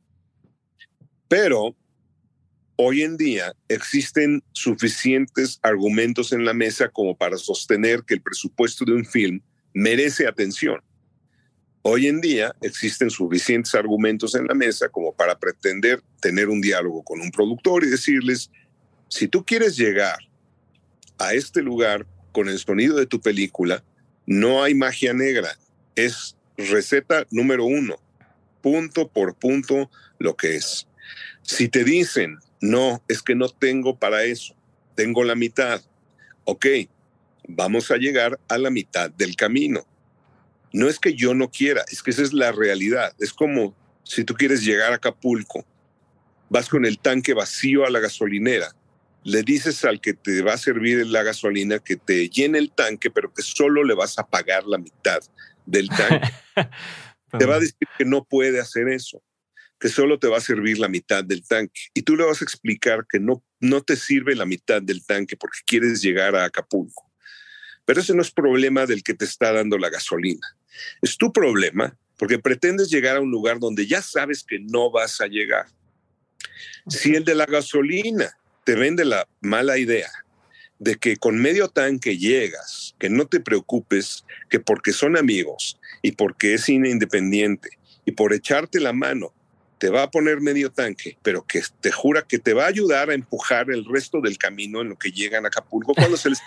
Pero hoy en día existen suficientes argumentos en la mesa como para sostener que el presupuesto de un film merece atención. Hoy en día existen suficientes argumentos en la mesa como para pretender tener un diálogo con un productor y decirles, si tú quieres llegar a este lugar con el sonido de tu película, no hay magia negra, es receta número uno, punto por punto lo que es. Si te dicen, no, es que no tengo para eso, tengo la mitad, ok, vamos a llegar a la mitad del camino. No es que yo no quiera, es que esa es la realidad. Es como si tú quieres llegar a Acapulco, vas con el tanque vacío a la gasolinera, le dices al que te va a servir la gasolina que te llene el tanque, pero que solo le vas a pagar la mitad del tanque. Te va a decir que no puede hacer eso, que solo te va a servir la mitad del tanque. Y tú le vas a explicar que no, no te sirve la mitad del tanque porque quieres llegar a Acapulco. Pero ese no es problema del que te está dando la gasolina. Es tu problema porque pretendes llegar a un lugar donde ya sabes que no vas a llegar. Si el de la gasolina te vende la mala idea de que con medio tanque llegas, que no te preocupes, que porque son amigos y porque es cine independiente y por echarte la mano te va a poner medio tanque, pero que te jura que te va a ayudar a empujar el resto del camino en lo que llegan a Acapulco cuando se les...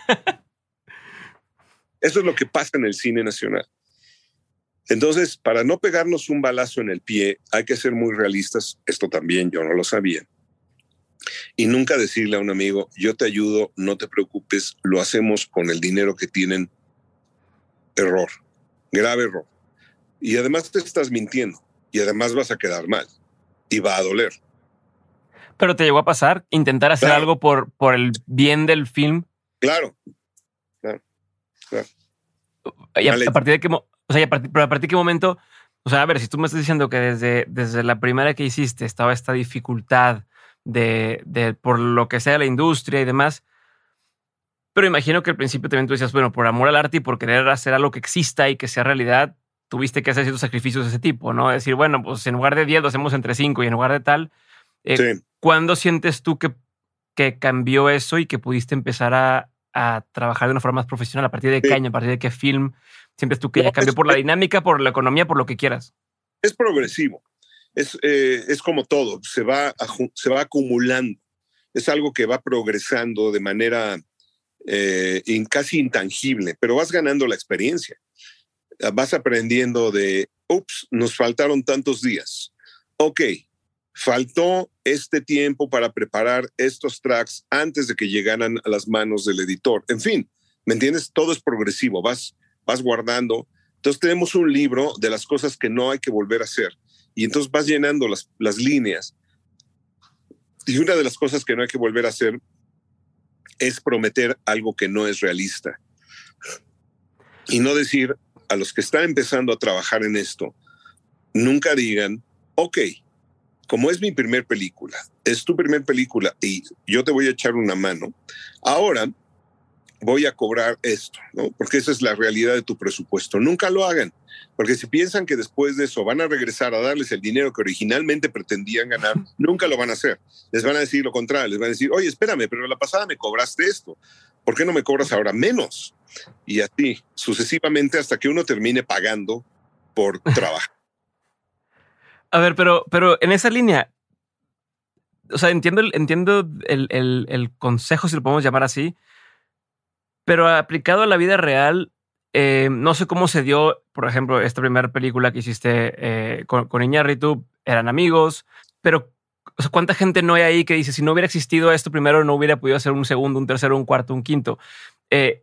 Eso es lo que pasa en el cine nacional. Entonces, para no pegarnos un balazo en el pie, hay que ser muy realistas. Esto también yo no lo sabía. Y nunca decirle a un amigo, yo te ayudo, no te preocupes, lo hacemos con el dinero que tienen. Error, grave error. Y además te estás mintiendo y además vas a quedar mal y va a doler. Pero te llegó a pasar intentar hacer Claro. algo por, por el bien del film. Claro, claro, claro. Y a, Mal a hecho. partir de qué, mo- o sea, y a partir, pero a partir de qué momento, o sea, a ver, si tú me estás diciendo que desde, desde la primera que hiciste estaba esta dificultad de, de por lo que sea la industria y demás, pero imagino que al principio también tú decías, bueno, por amor al arte y por querer hacer algo que exista y que sea realidad, tuviste que hacer ciertos sacrificios de ese tipo, ¿no? Decir, bueno, pues en lugar de diez lo hacemos entre cinco y en lugar de tal, eh, Sí. ¿cuándo sientes tú que, que cambió eso y que pudiste empezar a, a trabajar de una forma más profesional? ¿A partir de qué Sí. año? ¿A partir de qué film? ¿Sientes tú que No, ya cambió es, por la dinámica, por la economía, por lo que quieras? es progresivo. Es, eh, es como todo, se va, aju- se va acumulando. Es algo que va progresando de manera eh, in, casi intangible, pero vas ganando la experiencia. Vas aprendiendo de, ups, nos faltaron tantos días. Ok, faltó este tiempo para preparar estos tracks antes de que llegaran a las manos del editor. En fin, ¿me entiendes? Todo es progresivo, vas, vas guardando Entonces tenemos un libro de las cosas que no hay que volver a hacer. Y entonces vas llenando las, las líneas. Y una de las cosas que no hay que volver a hacer es prometer algo que no es realista. Y no decir a los que están empezando a trabajar en esto, nunca digan, ok, como es mi primer película, es tu primer película y yo te voy a echar una mano, ahora voy a cobrar esto, ¿no? Porque esa es la realidad de tu presupuesto. Nunca lo hagan, porque si piensan que después de eso van a regresar a darles el dinero que originalmente pretendían ganar, nunca lo van a hacer. Les van a decir lo contrario, les van a decir, oye, espérame, pero la pasada me cobraste esto, ¿por qué no me cobras ahora menos? Y así, sucesivamente, hasta que uno termine pagando por trabajar. A ver, pero, pero en esa línea, o sea, entiendo, el, entiendo el, el, el consejo, si lo podemos llamar así, pero aplicado a la vida real, eh, no sé cómo se dio, por ejemplo, esta primera película que hiciste eh, con, con Iñárritu, eran amigos, pero o sea, ¿cuánta gente no hay ahí que dice, si no hubiera existido esto primero, no hubiera podido hacer un segundo, un tercero, un cuarto, un quinto? Eh,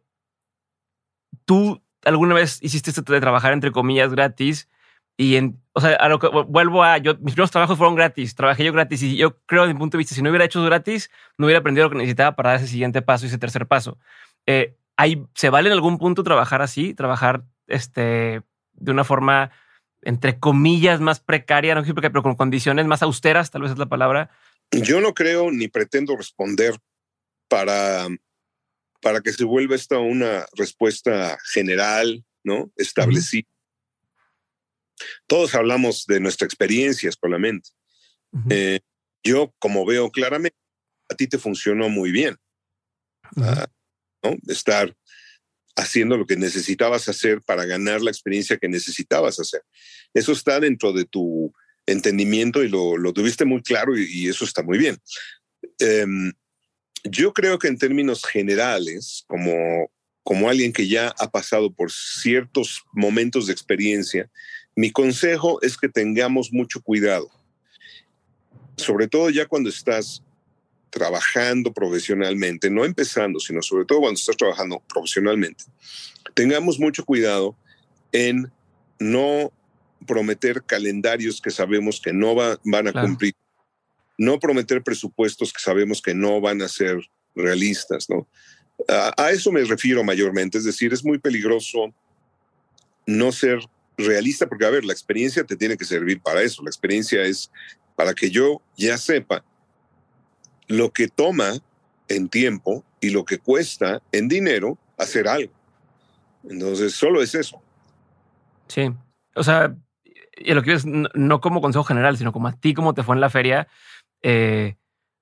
¿Tú alguna vez hiciste esto de trabajar, entre comillas, gratis? Y, en, o sea, a lo que vuelvo a, yo, mis primeros trabajos fueron gratis, trabajé yo gratis y yo creo, desde mi punto de vista, si no hubiera hecho gratis, no hubiera aprendido lo que necesitaba para dar ese siguiente paso y ese tercer paso. Eh, ¿hay, ¿Se vale en algún punto trabajar así? Trabajar este, de una forma, entre comillas, más precaria, no sé, pero con condiciones más austeras, tal vez es la palabra. Yo no creo ni pretendo responder para, para que se vuelva esta una respuesta general, ¿no? Establecida. Uh-huh. Todos hablamos de nuestra experiencia solamente. Uh-huh. Eh, yo, como veo claramente, a ti te funcionó muy bien. Uh-huh. Uh, ¿no? Estar haciendo lo que necesitabas hacer para ganar la experiencia que necesitabas hacer. Eso está dentro de tu entendimiento y lo, lo tuviste muy claro y, y eso está muy bien. Eh, yo creo que en términos generales, como, como alguien que ya ha pasado por ciertos momentos de experiencia, mi consejo es que tengamos mucho cuidado, sobre todo ya cuando estás trabajando profesionalmente, no empezando, sino sobre todo cuando estás trabajando profesionalmente. Tengamos mucho cuidado en no prometer calendarios que sabemos que no va, van a claro. cumplir, no prometer presupuestos que sabemos que no van a ser realistas, ¿no? A, a eso me refiero mayormente, es decir, es muy peligroso no ser realista, porque a ver, la experiencia te tiene que servir para eso, la experiencia es para que yo ya sepa lo que toma en tiempo y lo que cuesta en dinero hacer algo. Entonces, solo es eso. Sí, o sea, y lo que es no, no como consejo general, sino como a ti, como te fue en la feria, eh,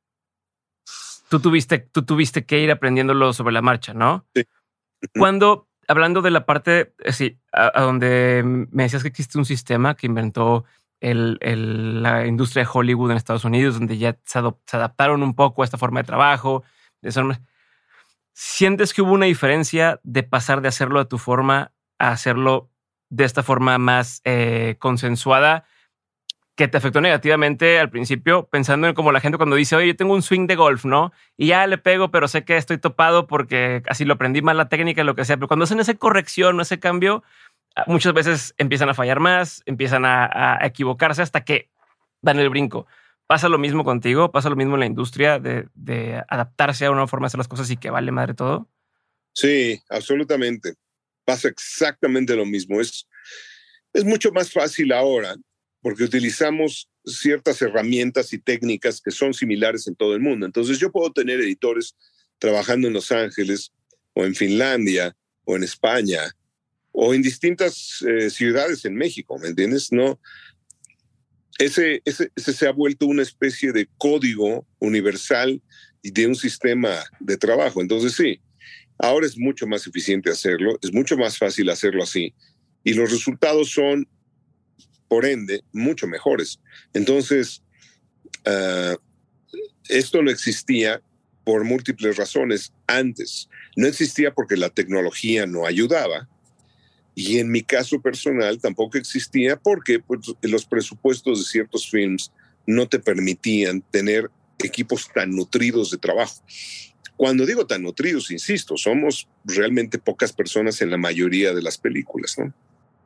tú, tuviste, tú tuviste que ir aprendiéndolo sobre la marcha, ¿no? Sí. Cuando, hablando de la parte, sí, a, a donde me decías que existe un sistema que inventó el, el, la industria de Hollywood en Estados Unidos, donde ya se, adop, se adaptaron un poco a esta forma de trabajo. De ser, ¿sientes que hubo una diferencia de pasar de hacerlo a tu forma a hacerlo de esta forma más eh, consensuada, que te afectó negativamente al principio, pensando en como la gente cuando dice, oye, yo tengo un swing de golf, ¿no? Y ya le pego, pero sé que estoy topado porque así lo aprendí mal la técnica y lo que sea. Pero cuando hacen esa corrección o ese cambio, muchas veces empiezan a fallar más, empiezan a, a equivocarse hasta que dan el brinco. ¿Pasa lo mismo contigo? ¿Pasa lo mismo en la industria de, de adaptarse a una forma de hacer las cosas y que vale madre todo? Sí, absolutamente. Pasa exactamente lo mismo. Es, es mucho más fácil ahora porque utilizamos ciertas herramientas y técnicas que son similares en todo el mundo. Entonces yo puedo tener editores trabajando en Los Ángeles o en Finlandia o en España o en distintas eh, ciudades en México, ¿me entiendes? No, ese, ese, ese se ha vuelto una especie de código universal y de un sistema de trabajo. Entonces sí, ahora es mucho más eficiente hacerlo, es mucho más fácil hacerlo así y los resultados son, por ende, mucho mejores. Entonces, uh, esto no existía por múltiples razones antes. No existía porque la tecnología no ayudaba y en mi caso personal tampoco existía porque pues, los presupuestos de ciertos films no te permitían tener equipos tan nutridos de trabajo. Cuando digo tan nutridos, insisto, somos realmente pocas personas en la mayoría de las películas, ¿no?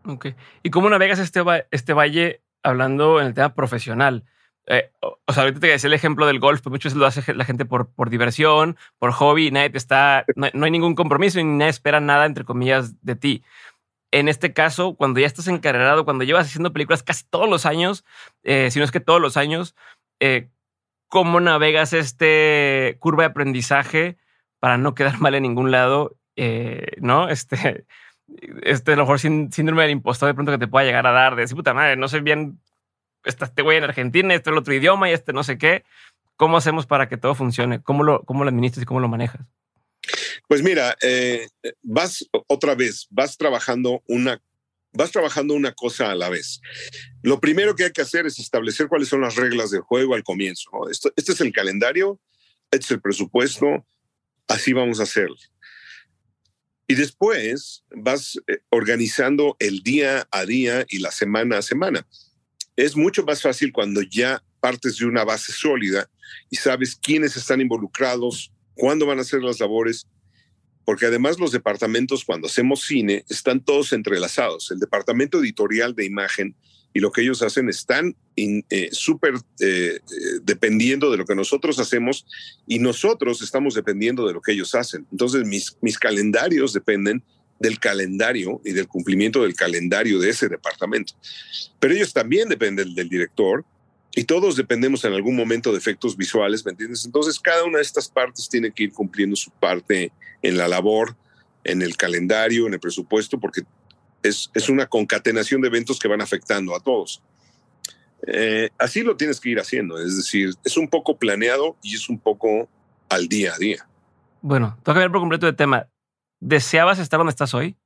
Ok. ¿Y cómo navegas este, va- este valle hablando en el tema profesional? Eh, o, o sea, ahorita te decía el ejemplo del golf, pues muchas veces lo hace la gente por, por diversión, por hobby, y nadie te está, no, hay no hay ningún compromiso y nadie espera nada, entre comillas, de ti. En este caso, cuando ya estás encarrerado, cuando llevas haciendo películas casi todos los años, eh, si no es que todos los años, eh, ¿cómo navegas este curva de aprendizaje para no quedar mal en ningún lado? Eh, ¿no? Este, este, a lo mejor sin, síndrome del impostor de pronto que te pueda llegar a dar, de decir, puta madre, no soy bien, está este güey en Argentina, este es el otro idioma y este no sé qué. ¿Cómo hacemos para que todo funcione? ¿Cómo lo, cómo lo administras y cómo lo manejas? Pues mira, eh, vas otra vez, vas trabajando una, vas trabajando una cosa a la vez. Lo primero que hay que hacer es establecer cuáles son las reglas del juego al comienzo, ¿no? Esto, este es el calendario, este es el presupuesto, así vamos a hacerlo. Y después vas eh, organizando el día a día y la semana a semana. Es mucho más fácil cuando ya partes de una base sólida y sabes quiénes están involucrados, cuándo van a hacer las labores, porque además los departamentos, cuando hacemos cine, están todos entrelazados. El departamento editorial de imagen y lo que ellos hacen están eh, súper eh, eh, dependiendo de lo que nosotros hacemos y nosotros estamos dependiendo de lo que ellos hacen. Entonces mis, mis calendarios dependen del calendario y del cumplimiento del calendario de ese departamento. Pero ellos también dependen del director y todos dependemos en algún momento de efectos visuales, ¿me entiendes? Entonces cada una de estas partes tiene que ir cumpliendo su parte en la labor, en el calendario, en el presupuesto, porque es, es una concatenación de eventos que van afectando a todos. Eh, así lo tienes que ir haciendo, es decir, es un poco planeado y es un poco al día a día. Bueno, tengo que cambiar por completo de tema. ¿Deseabas estar donde estás hoy?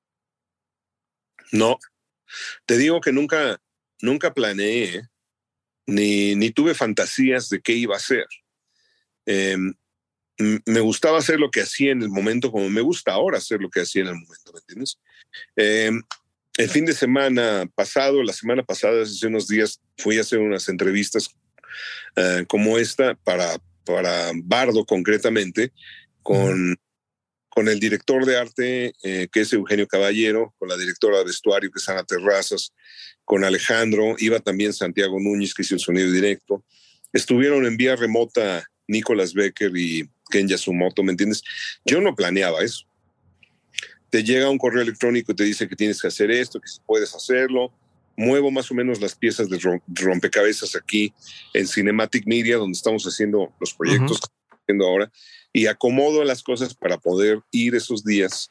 No, te digo que nunca, nunca planeé ni, ni tuve fantasías de qué iba a hacer. Eh, me gustaba hacer lo que hacía en el momento, como me gusta ahora hacer lo que hacía en el momento, ¿me entiendes? Eh, el fin de semana pasado, la semana pasada, hace unos días, fui a hacer unas entrevistas uh, como esta para, para Bardo concretamente, con, uh-huh. con el director de arte, eh, que es Eugenio Caballero, con la directora de vestuario, que es Ana Terrazas, con Alejandro, iba también Santiago Núñez, que hizo el sonido directo. Estuvieron en vía remota Nicolás Becker y Ken Yasumoto, ¿me entiendes? Yo no planeaba eso. Te llega un correo electrónico y te dice que tienes que hacer esto, que si puedes hacerlo. Muevo más o menos las piezas de rompecabezas aquí en Cinematic Media, donde estamos haciendo los proyectos uh-huh. que estamos haciendo ahora, y acomodo las cosas para poder ir esos días.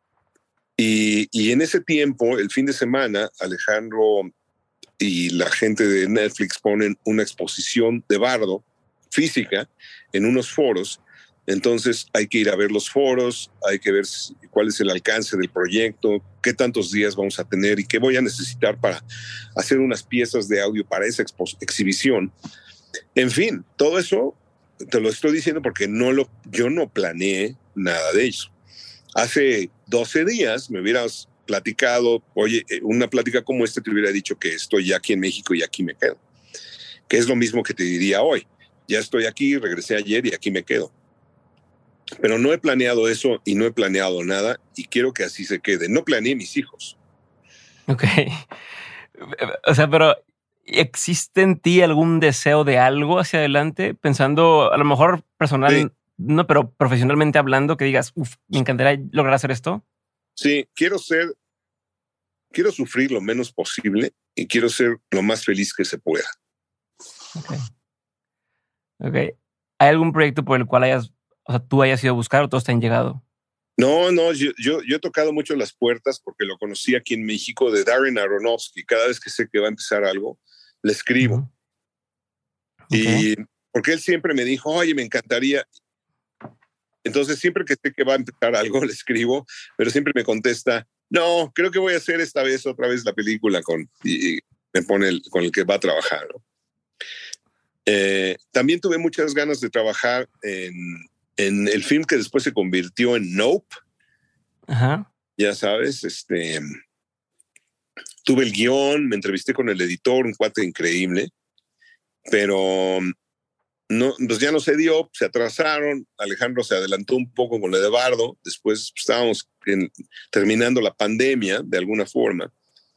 Y, y en ese tiempo, el fin de semana, Alejandro y la gente de Netflix ponen una exposición de Bardo física en unos foros. Entonces hay que ir a ver los foros, hay que ver cuál es el alcance del proyecto, qué tantos días vamos a tener y qué voy a necesitar para hacer unas piezas de audio para esa expo- exhibición. En fin, todo eso te lo estoy diciendo porque no lo, yo no planeé nada de eso. Hace doce días me hubieras platicado, oye, una plática como esta te hubiera dicho que estoy ya aquí en México y aquí me quedo. Que es lo mismo que te diría hoy. Ya estoy aquí, regresé ayer y aquí me quedo. Pero no he planeado eso y no he planeado nada y quiero que así se quede. No planeé mis hijos. Ok. O sea, pero ¿existe en ti algún deseo de algo hacia adelante? Pensando, a lo mejor personal, sí. no, pero profesionalmente hablando, que digas, uff, me encantaría lograr hacer esto. Sí, quiero ser, quiero sufrir lo menos posible y quiero ser lo más feliz que se pueda. Ok. Ok. ¿Hay algún proyecto por el cual hayas, o sea, tú hayas ido a buscar o todos te han llegado? No, no, yo, yo, yo he tocado mucho las puertas porque lo conocí aquí en México de Darren Aronofsky. Cada vez que sé que va a empezar algo, le escribo. Uh-huh. Okay. Y porque él siempre me dijo, oye, me encantaría. Entonces, siempre que sé que va a empezar algo, le escribo, pero siempre me contesta, no, creo que voy a hacer esta vez otra vez la película con, y, y me pone el, con el que va a trabajar, ¿no? Eh, también tuve muchas ganas de trabajar en, en el film que después se convirtió en Nope. Ajá. Ya sabes, este, tuve el guión, me entrevisté con el editor, un cuate increíble, pero no, pues ya no se dio, se atrasaron. Alejandro se adelantó un poco con lo de Bardo. Después estábamos en, terminando la pandemia de alguna forma.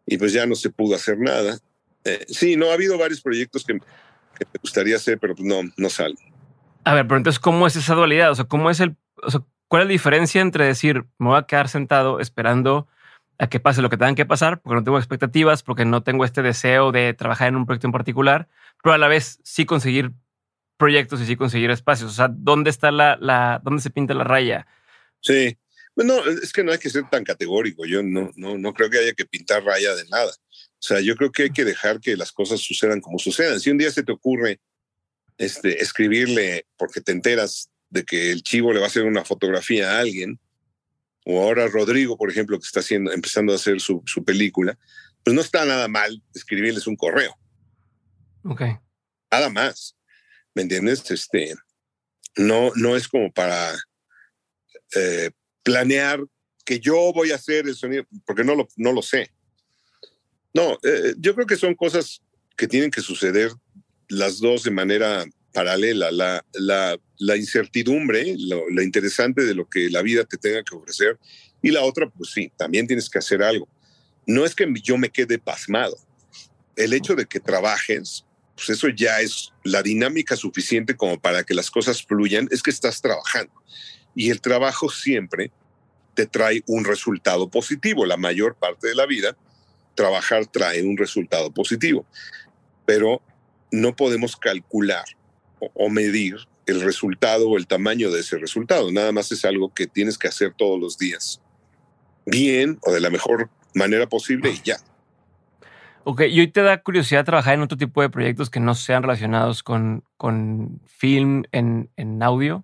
y pues ya no se pudo hacer nada. Eh, sí, no, ha habido varios proyectos que, que me gustaría hacer, pero no, no salen. A ver, pero entonces, ¿cómo es esa dualidad? O sea, ¿cómo es el, o sea, ¿cuál es la diferencia entre decir, me voy a quedar sentado esperando a que pase lo que tengan que pasar, porque no tengo expectativas, porque no tengo este deseo de trabajar en un proyecto en particular, pero a la vez sí conseguir proyectos y sí conseguir espacios? O sea, ¿dónde está la, la dónde se pinta la raya? Sí, bueno, es que no hay que ser tan categórico. Yo no, no, no creo que haya que pintar raya de nada. O sea, yo creo que hay que dejar que las cosas sucedan como sucedan. Si un día se te ocurre este, escribirle porque te enteras de que el Chivo le va a hacer una fotografía a alguien, o ahora Rodrigo, por ejemplo, que está haciendo, empezando a hacer su, su película, pues no está nada mal escribirles un correo. Ok. Nada más. ¿Me entiendes? Este, no, no es como para eh, planear que yo voy a hacer el sonido, porque no lo, no lo sé. No, eh, yo creo que son cosas que tienen que suceder las dos de manera paralela. La, la, la incertidumbre, lo, lo interesante de lo que la vida te tenga que ofrecer, y la otra, pues sí, también tienes que hacer algo. No es que yo me quede pasmado. El hecho de que trabajes, pues eso ya es la dinámica suficiente como para que las cosas fluyan, es que estás trabajando. Y el trabajo siempre te trae un resultado positivo. La mayor parte de la vida, trabajar trae un resultado positivo. Pero no podemos calcular o, o medir el resultado o el tamaño de ese resultado. Nada más es algo que tienes que hacer todos los días. Bien o de la mejor manera posible y ya. Ok, ¿y hoy te da curiosidad trabajar en otro tipo de proyectos que no sean relacionados con, con film en, en audio?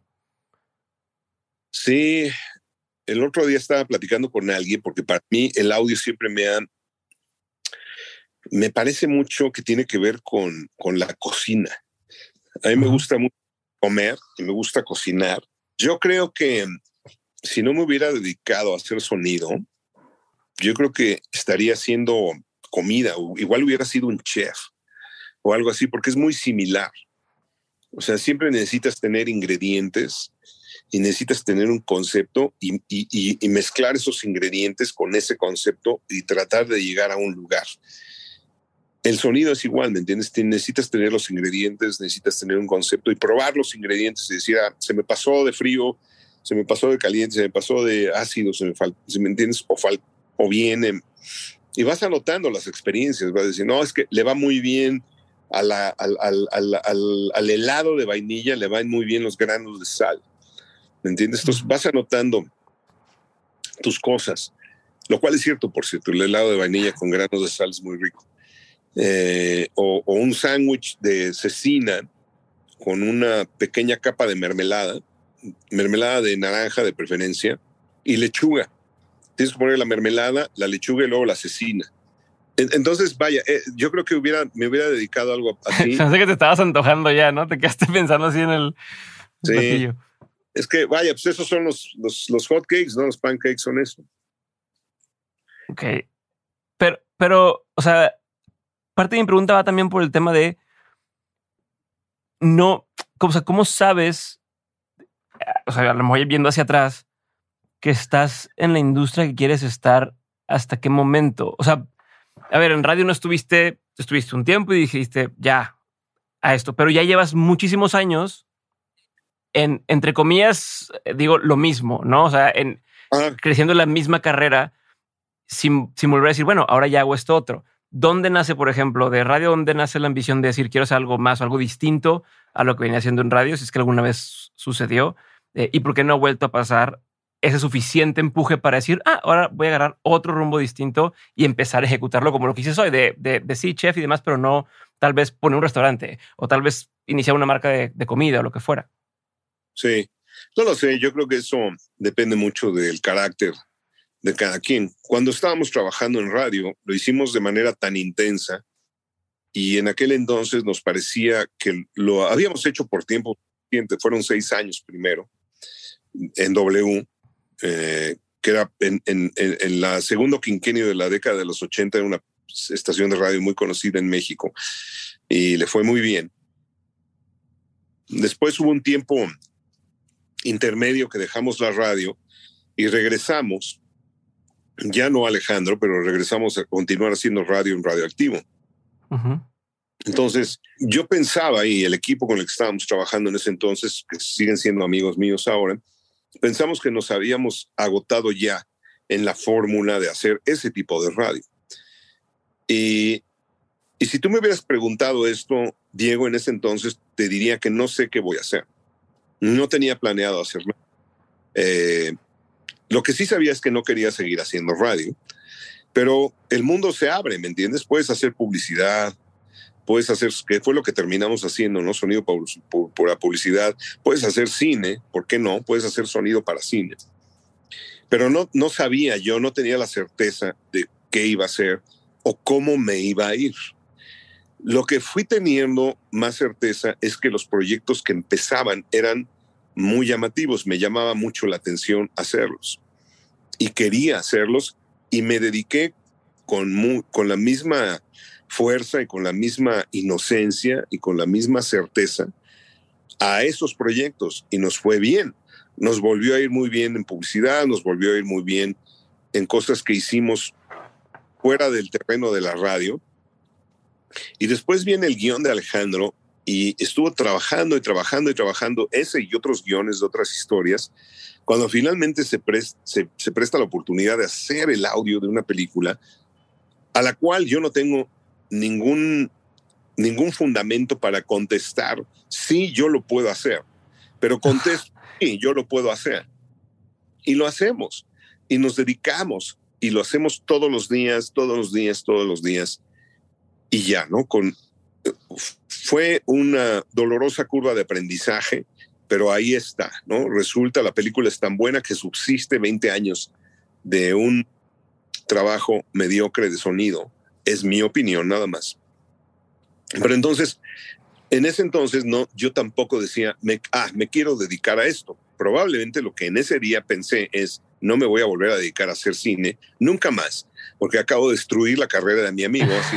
Sí, el otro día estaba platicando con alguien porque para mí el audio siempre me ha... Me parece mucho que tiene que ver con, con la cocina. A mí uh-huh. me gusta mucho comer y me gusta cocinar. Yo creo que si no me hubiera dedicado a hacer sonido, yo creo que estaría haciendo comida, o igual hubiera sido un chef o algo así, porque es muy similar. O sea, siempre necesitas tener ingredientes y necesitas tener un concepto y, y, y, y mezclar esos ingredientes con ese concepto y tratar de llegar a un lugar. El sonido es igual, ¿me entiendes? Necesitas tener los ingredientes, necesitas tener un concepto y probar los ingredientes y decir, ah, se me pasó de frío, se me pasó de caliente, se me pasó de ácido, se me falta, ¿sí me entiendes? O, fal o viene. Y vas anotando las experiencias, vas a decir, no, es que le va muy bien a la, al, al, al, al, al helado de vainilla, le van muy bien los granos de sal, ¿me entiendes? Entonces vas anotando tus cosas, lo cual es cierto, por cierto, el helado de vainilla con granos de sal es muy rico. Eh, o, o un sándwich de cecina con una pequeña capa de mermelada, mermelada de naranja de preferencia, y lechuga. Tienes que poner la mermelada, la lechuga y luego la cecina. Entonces, vaya, eh, yo creo que hubiera, me hubiera dedicado a algo así. Pensé que te estabas antojando ya, ¿no? Te quedaste pensando así en el sí, platillo. Es que, vaya, pues esos son los, los, los hot cakes, ¿no? Los pancakes son eso. Ok. Pero, pero, o sea, parte de mi pregunta va también por el tema de no, o sea, ¿cómo sabes? O sea, a lo mejor viendo hacia atrás, que estás en la industria que quieres estar, ¿hasta qué momento? O sea, a ver, en radio no estuviste, estuviste un tiempo y dijiste ya a esto, pero ya llevas muchísimos años en, entre comillas, digo, lo mismo, ¿no? O sea, en ah. creciendo la misma carrera sin, sin volver a decir, bueno, ahora ya hago esto otro. ¿Dónde nace, por ejemplo, de radio, dónde nace la ambición de decir quiero hacer algo más o algo distinto a lo que venía haciendo en radio, si es que alguna vez sucedió? Eh, ¿Y por qué no ha vuelto a pasar ese suficiente empuje para decir, ah, ahora voy a agarrar otro rumbo distinto y empezar a ejecutarlo como lo que hice hoy, de, de, de sí, chef y demás, pero no tal vez poner un restaurante o tal vez iniciar una marca de, de comida o lo que fuera? Sí, no lo sé, yo creo que eso depende mucho del carácter de cada quien. Cuando estábamos trabajando en radio, lo hicimos de manera tan intensa y en aquel entonces nos parecía que lo habíamos hecho por tiempo suficiente, fueron seis años primero, en W, eh, que era en, en, en la segundo quinquenio de la década de los ochenta, era una estación de radio muy conocida en México y le fue muy bien. Después hubo un tiempo intermedio que dejamos la radio y regresamos ya no Alejandro, pero regresamos a continuar haciendo radio en Radioactivo. Uh-huh. Entonces, yo pensaba, y el equipo con el que estábamos trabajando en ese entonces, que siguen siendo amigos míos ahora, pensamos que nos habíamos agotado ya en la fórmula de hacer ese tipo de radio. Y, y si tú me hubieras preguntado esto, Diego, en ese entonces, te diría que no sé qué voy a hacer. No tenía planeado hacerlo. Eh, lo que sí sabía es que no quería seguir haciendo radio, pero el mundo se abre, ¿me entiendes? Puedes hacer publicidad, puedes hacer, que fue lo que terminamos haciendo, ¿no? Sonido por, por, por la publicidad. Puedes hacer cine, ¿por qué no? Puedes hacer sonido para cine. Pero no, no sabía, yo no tenía la certeza de qué iba a hacer o cómo me iba a ir. Lo que fui teniendo más certeza es que los proyectos que empezaban eran muy llamativos, me llamaba mucho la atención hacerlos. Y quería hacerlos y me dediqué con, muy, con la misma fuerza y con la misma inocencia y con la misma certeza a esos proyectos y nos fue bien. Nos volvió a ir muy bien en publicidad, nos volvió a ir muy bien en cosas que hicimos fuera del terreno de la radio. Y después viene el guión de Alejandro y estuvo trabajando y trabajando y trabajando ese y otros guiones de otras historias. Cuando finalmente se, presta, se, se presta la oportunidad de hacer el audio de una película a la cual yo no tengo ningún, ningún fundamento para contestar, sí, yo lo puedo hacer, pero contesto, sí, yo lo puedo hacer. Y lo hacemos, y nos dedicamos, y lo hacemos todos los días, todos los días, todos los días, y ya, ¿no? Con, fue una dolorosa curva de aprendizaje, pero ahí está, ¿no? Resulta, la película es tan buena que subsiste veinte años de un trabajo mediocre de sonido. Es mi opinión, nada más. Pero entonces, en ese entonces, no, yo tampoco decía, me, ah, me quiero dedicar a esto. Probablemente lo que en ese día pensé es, no me voy a volver a dedicar a hacer cine, nunca más, porque acabo de destruir la carrera de mi amigo. Así.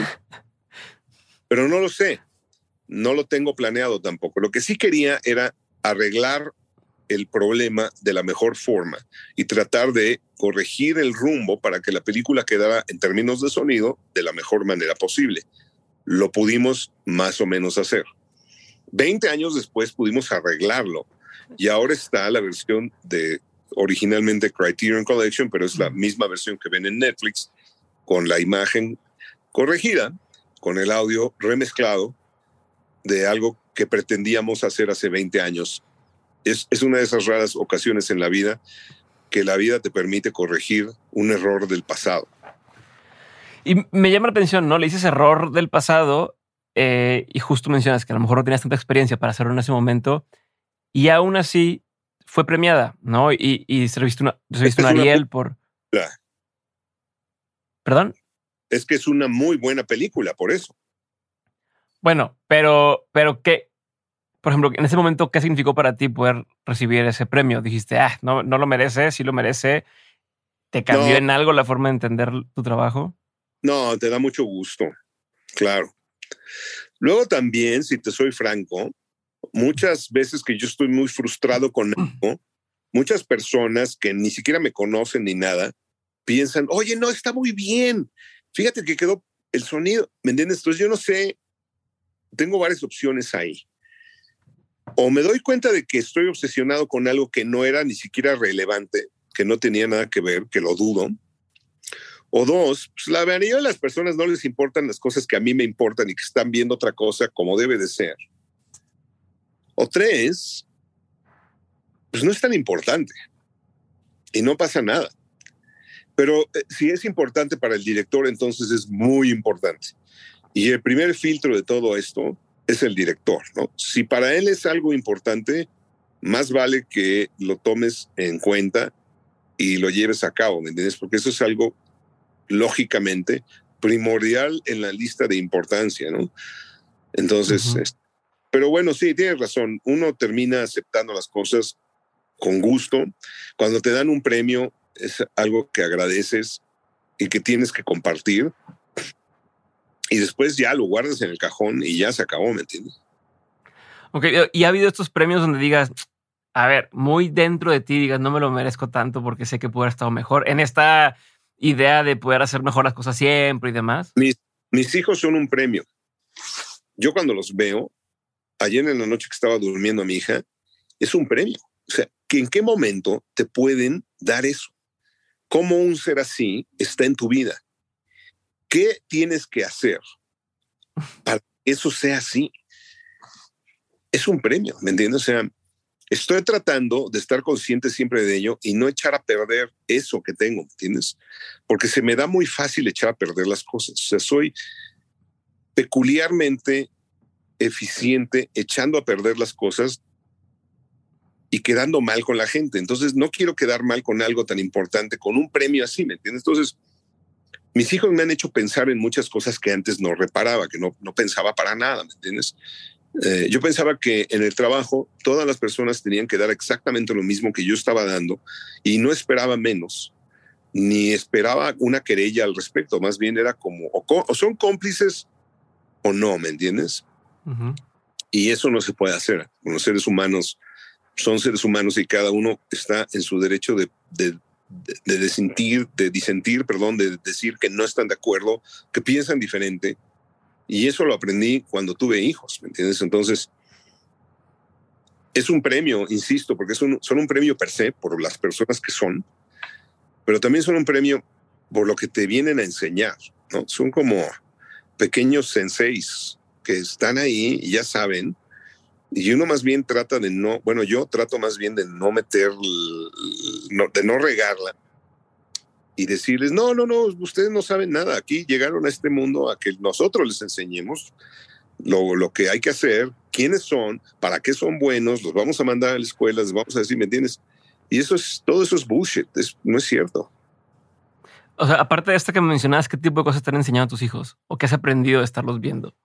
Pero no lo sé, no lo tengo planeado tampoco. Lo que sí quería era arreglar el problema de la mejor forma y tratar de corregir el rumbo para que la película quedara en términos de sonido de la mejor manera posible. Lo pudimos más o menos hacer. Veinte años después pudimos arreglarlo y ahora está la versión de originalmente Criterion Collection, pero es la misma versión que ven en Netflix, con la imagen corregida, con el audio remezclado de algo que pretendíamos hacer hace veinte años. Es, es una de esas raras ocasiones en la vida que la vida te permite corregir un error del pasado. Y me llama la atención, ¿no? Le dices error del pasado eh, y justo mencionas que a lo mejor no tenías tanta experiencia para hacerlo en ese momento y aún así fue premiada, ¿no? Y, y se reviste una, se reviste un Ariel una... por... ¿Perdón? Es que es una muy buena película, por eso. Bueno, pero, pero ¿qué? Por ejemplo, en ese momento, ¿qué significó para ti poder recibir ese premio? Dijiste, ah, no, no lo merece, sí lo merece. ¿Te cambió no, en algo la forma de entender tu trabajo? No, te da mucho gusto, claro. Luego también, si te soy franco, muchas veces que yo estoy muy frustrado con algo, muchas personas que ni siquiera me conocen ni nada, piensan, oye, no, está muy bien. Fíjate que quedó el sonido, ¿me entiendes? Entonces yo no sé, tengo varias opciones ahí. O me doy cuenta de que estoy obsesionado con algo que no era ni siquiera relevante, que no tenía nada que ver, que lo dudo. O dos, pues la mayoría de las personas no les importan las cosas que a mí me importan y que están viendo otra cosa como debe de ser. O tres, pues no es tan importante y no pasa nada. Pero eh, si es importante para el director, entonces es muy importante. Y el primer filtro de todo esto es el director, ¿no? Si para él es algo importante, más vale que lo tomes en cuenta y lo lleves a cabo, ¿me entiendes? Porque eso es algo, lógicamente, primordial en la lista de importancia, ¿no? Entonces, uh-huh. es, pero bueno, sí, tienes razón. Uno termina aceptando las cosas con gusto. Cuando te dan un premio, es algo que agradeces y que tienes que compartir. Y después ya lo guardas en el cajón y ya se acabó, ¿me entiendes? Ok, ¿y ha habido estos premios donde digas, a ver, muy dentro de ti digas, no me lo merezco tanto porque sé que pudo haber estado mejor? En esta idea de poder hacer mejor las cosas siempre y demás? Mis, mis hijos son un premio. Yo cuando los veo, ayer en la noche que estaba durmiendo a mi hija, es un premio. O sea, ¿que ¿en qué momento te pueden dar eso? ¿Cómo un ser así está en tu vida? ¿Qué tienes que hacer para que eso sea así? Es un premio, ¿me entiendes? O sea, estoy tratando de estar consciente siempre de ello y no echar a perder eso que tengo, ¿me entiendes? Porque se me da muy fácil echar a perder las cosas. O sea, soy peculiarmente eficiente echando a perder las cosas y quedando mal con la gente. Entonces, no quiero quedar mal con algo tan importante, con un premio así, ¿me entiendes? Entonces, mis hijos me han hecho pensar en muchas cosas que antes no reparaba, que no, no pensaba para nada, ¿me entiendes? Eh, yo pensaba que en el trabajo todas las personas tenían que dar exactamente lo mismo que yo estaba dando y no esperaba menos, ni esperaba una querella al respecto. Más bien era como, o, o son cómplices o no, ¿me entiendes? Uh-huh. Y eso no se puede hacer. Los seres humanos son seres humanos y cada uno está en su derecho de, de, de, de disentir, de disentir, perdón, de decir que no están de acuerdo, que piensan diferente. Y eso lo aprendí cuando tuve hijos, ¿me entiendes? Entonces, es un premio, insisto, porque es un, son un premio per se por las personas que son, pero también son un premio por lo que te vienen a enseñar, ¿no? Son como pequeños senseis que están ahí y ya saben, y uno más bien trata de no, bueno, yo trato más bien de no meter, no, de no regarla y decirles, no, no, no, ustedes no saben nada, aquí llegaron a este mundo a que nosotros les enseñemos lo, lo que hay que hacer, quiénes son, para qué son buenos, los vamos a mandar a la escuela, les vamos a decir, ¿me entiendes? Y eso es, todo eso es bullshit, es, no es cierto. O sea, aparte de esto que me mencionabas, ¿qué tipo de cosas te han enseñado a tus hijos? ¿O qué has aprendido de estarlos viendo?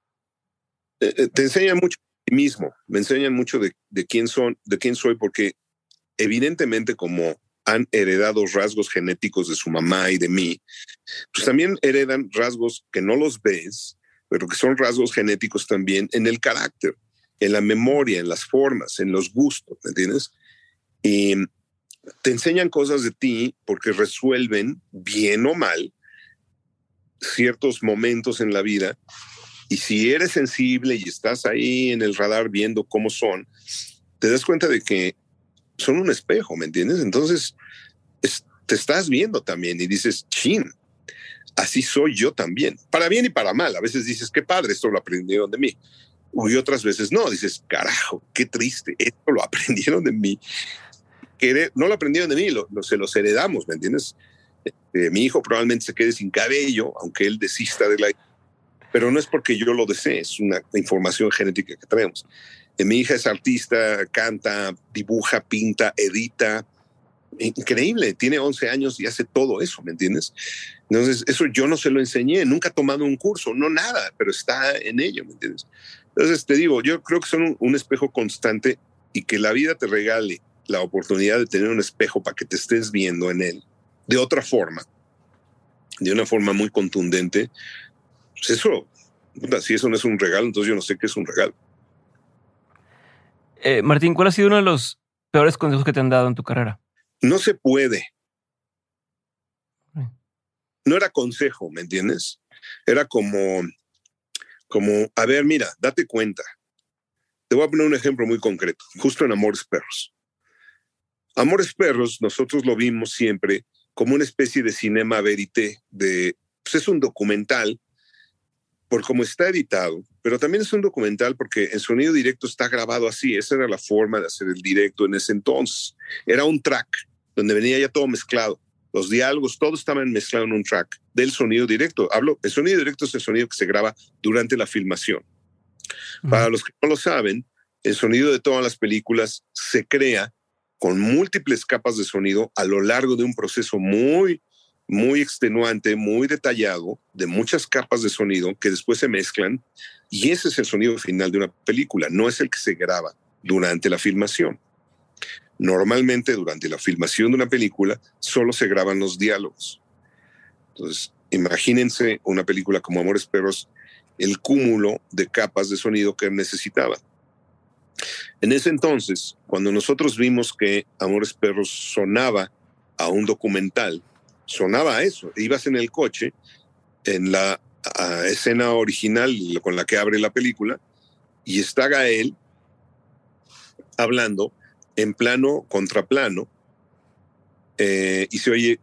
Eh, te enseñan mucho de mí mismo, me enseñan mucho de, de quién son, de quién soy, porque evidentemente como han heredado rasgos genéticos de su mamá y de mí, pues también heredan rasgos que no los ves, pero que son rasgos genéticos también en el carácter, en la memoria, en las formas, en los gustos, ¿me entiendes? Y te enseñan cosas de ti porque resuelven, bien o mal, ciertos momentos en la vida. Y si eres sensible y estás ahí en el radar viendo cómo son, te das cuenta de que son un espejo, ¿me entiendes? Entonces, es, te estás viendo también y dices, chin, así soy yo también. Para bien y para mal. A veces dices, qué padre, esto lo aprendieron de mí. Y otras veces no, dices, carajo, qué triste, esto lo aprendieron de mí. Que no lo aprendieron de mí, lo, lo, se los heredamos, ¿me entiendes? Eh, mi hijo probablemente se quede sin cabello, aunque él desista de la... Pero no es porque yo lo desee, es una información genética que traemos. Eh, mi hija es artista, canta, dibuja, pinta, edita. Increíble, tiene once años y hace todo eso, ¿me entiendes? Entonces, eso yo no se lo enseñé, nunca he tomado un curso, no nada, pero está en ello, ¿me entiendes? Entonces, te digo, yo creo que son un, un espejo constante y que la vida te regale la oportunidad de tener un espejo para que te estés viendo en él de otra forma, de una forma muy contundente. Pues eso, si eso no es un regalo, entonces yo no sé qué es un regalo. Eh, Martín, ¿cuál ha sido uno de los peores consejos que te han dado en tu carrera? No se puede. No era consejo, ¿me entiendes? Era como, como, a ver, mira, date cuenta. Te voy a poner un ejemplo muy concreto, justo en Amores Perros. Amores Perros, nosotros lo vimos siempre como una especie de cinema verité, de, pues es un documental por cómo está editado, pero también es un documental porque en sonido directo está grabado así. Esa era la forma de hacer el directo en ese entonces. Era un track donde venía ya todo mezclado. Los diálogos, todo estaban mezclado en un track del sonido directo. Hablo, el sonido directo es el sonido que se graba durante la filmación. Uh-huh. Para los que no lo saben, el sonido de todas las películas se crea con múltiples capas de sonido a lo largo de un proceso muy muy extenuante, muy detallado, de muchas capas de sonido que después se mezclan, y ese es el sonido final de una película, no es el que se graba durante la filmación. Normalmente durante la filmación de una película solo se graban los diálogos. Entonces, imagínense una película como Amores Perros, el cúmulo de capas de sonido que necesitaba. En ese entonces, cuando nosotros vimos que Amores Perros sonaba a un documental, sonaba eso. Ibas en el coche, en la uh, escena original con la que abre la película, y está Gael hablando en plano contra plano, eh, y se oye...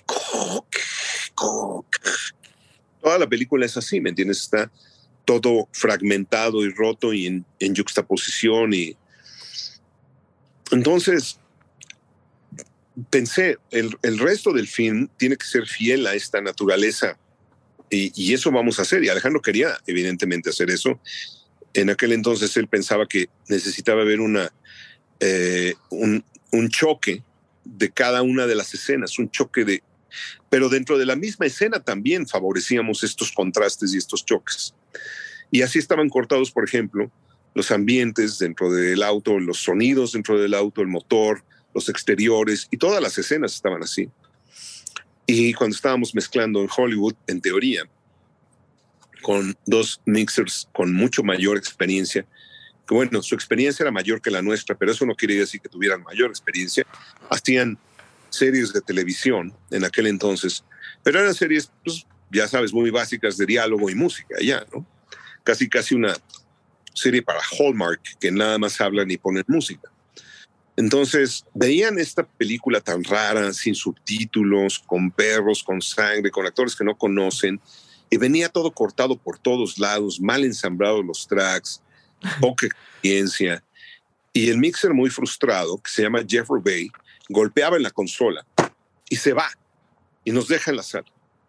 Toda la película es así, ¿me entiendes? Está todo fragmentado y roto y en, en yuxtaposición. Y... Entonces, pensé, el, el resto del film tiene que ser fiel a esta naturaleza y, y eso vamos a hacer. Y Alejandro quería, evidentemente, hacer eso. En aquel entonces él pensaba que necesitaba ver una, eh, un, un choque de cada una de las escenas, un choque de... Pero dentro de la misma escena también favorecíamos estos contrastes y estos choques. Y así estaban cortados, por ejemplo, los ambientes dentro del auto, los sonidos dentro del auto, el motor, los exteriores, y todas las escenas estaban así. Y cuando estábamos mezclando en Hollywood, en teoría, con dos mixers con mucho mayor experiencia, que bueno, su experiencia era mayor que la nuestra, pero eso no quiere decir que tuvieran mayor experiencia, hacían series de televisión en aquel entonces, pero eran series, pues, ya sabes, muy básicas de diálogo y música, ya, ¿no? Casi, casi una serie para Hallmark, que nada más hablan y ponen música. Entonces, veían esta película tan rara, sin subtítulos, con perros, con sangre, con actores que no conocen, y venía todo cortado por todos lados, mal ensamblados los tracks, poca experiencia, y el mixer muy frustrado, que se llama Jeff Rubey, golpeaba en la consola y se va y nos deja en la sala.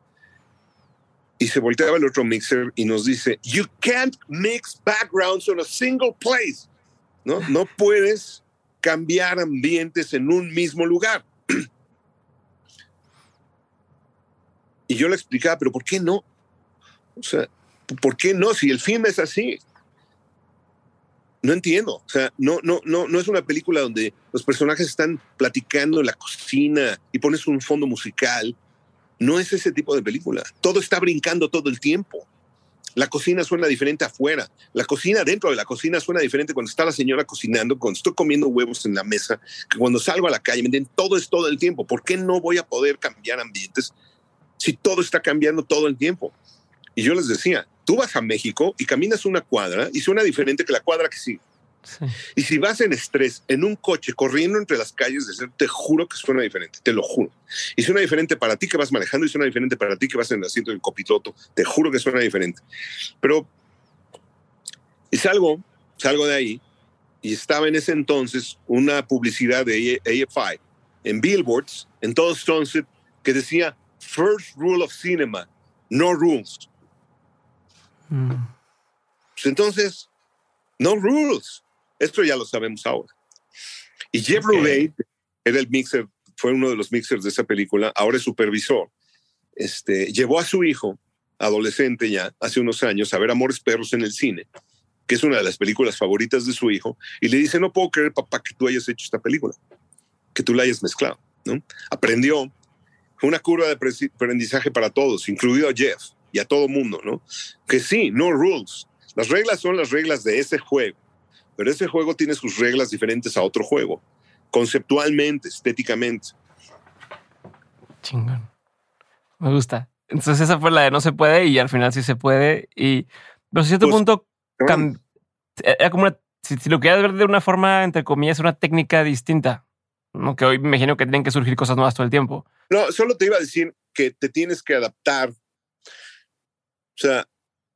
Y se volteaba el otro mixer y nos dice, you can't mix backgrounds on a single place. No, no puedes cambiar ambientes en un mismo lugar. Y yo le explicaba, pero ¿por qué no? O sea, ¿por qué no? Si el film es así. No entiendo. O sea, no, no, no, no es una película donde los personajes están platicando en la cocina y pones un fondo musical. No es ese tipo de película. Todo está brincando todo el tiempo. La cocina suena diferente afuera. La cocina dentro de la cocina suena diferente cuando está la señora cocinando, cuando estoy comiendo huevos en la mesa, que cuando salgo a la calle. ¿Me entienden? Todo es todo el tiempo. ¿Por qué no voy a poder cambiar ambientes si todo está cambiando todo el tiempo? Y yo les decía, tú vas a México y caminas una cuadra y suena diferente que la cuadra que sigue. Sí. Y si vas en estrés, en un coche, corriendo entre las calles, te juro que suena diferente, te lo juro. Y suena diferente para ti que vas manejando y suena diferente para ti que vas en el asiento del copiloto, te juro que suena diferente. Pero, y salgo, salgo de ahí, y estaba en ese entonces una publicidad de A F I en billboards, en todo Sunset, que decía, First Rule of Cinema, no rules. Mm. Pues entonces, no rules. Esto ya lo sabemos ahora. Y Jeff okay. Rubey era el mixer, fue uno de los mixers de esa película, ahora es supervisor. Este, llevó a su hijo, adolescente ya, hace unos años, a ver Amores Perros en el cine, que es una de las películas favoritas de su hijo, y le dice, no puedo creer, papá, que tú hayas hecho esta película, que tú la hayas mezclado, ¿no? Aprendió, fue una curva de aprendizaje para todos, incluido a Jeff y a todo mundo, ¿no? Que sí, no rules. Las reglas son las reglas de ese juego, pero ese juego tiene sus reglas diferentes a otro juego, conceptualmente, estéticamente. Chingón. Me gusta. Entonces esa fue la de no se puede y al final sí se puede. Y pero a cierto pues, punto cam- era como una, si, si lo querías ver de una forma, entre comillas, una técnica distinta, ¿no? Que hoy me imagino que tienen que surgir cosas nuevas todo el tiempo. No, solo te iba a decir que te tienes que adaptar. O sea,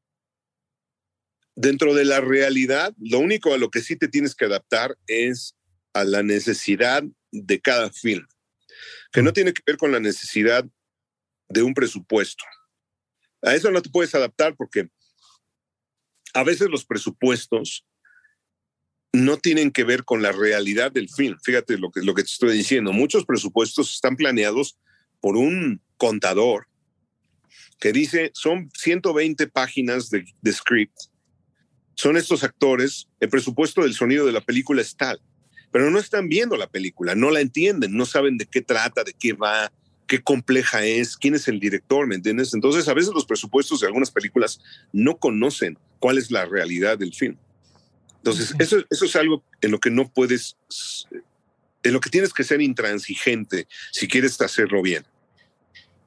dentro de la realidad, lo único a lo que sí te tienes que adaptar es a la necesidad de cada film, que no tiene que ver con la necesidad de un presupuesto. A eso no te puedes adaptar porque a veces los presupuestos no tienen que ver con la realidad del film. Fíjate lo que, lo que te estoy diciendo. Muchos presupuestos están planeados por un contador que dice, son ciento veinte páginas de, de script. Son estos actores, el presupuesto del sonido de la película es tal, pero no están viendo la película, no la entienden, no saben de qué trata, de qué va, qué compleja es, quién es el director, ¿me entiendes? Entonces, a veces los presupuestos de algunas películas no conocen cuál es la realidad del film. Entonces, okay. eso, eso es algo en lo que no puedes, en lo que tienes que ser intransigente si quieres hacerlo bien.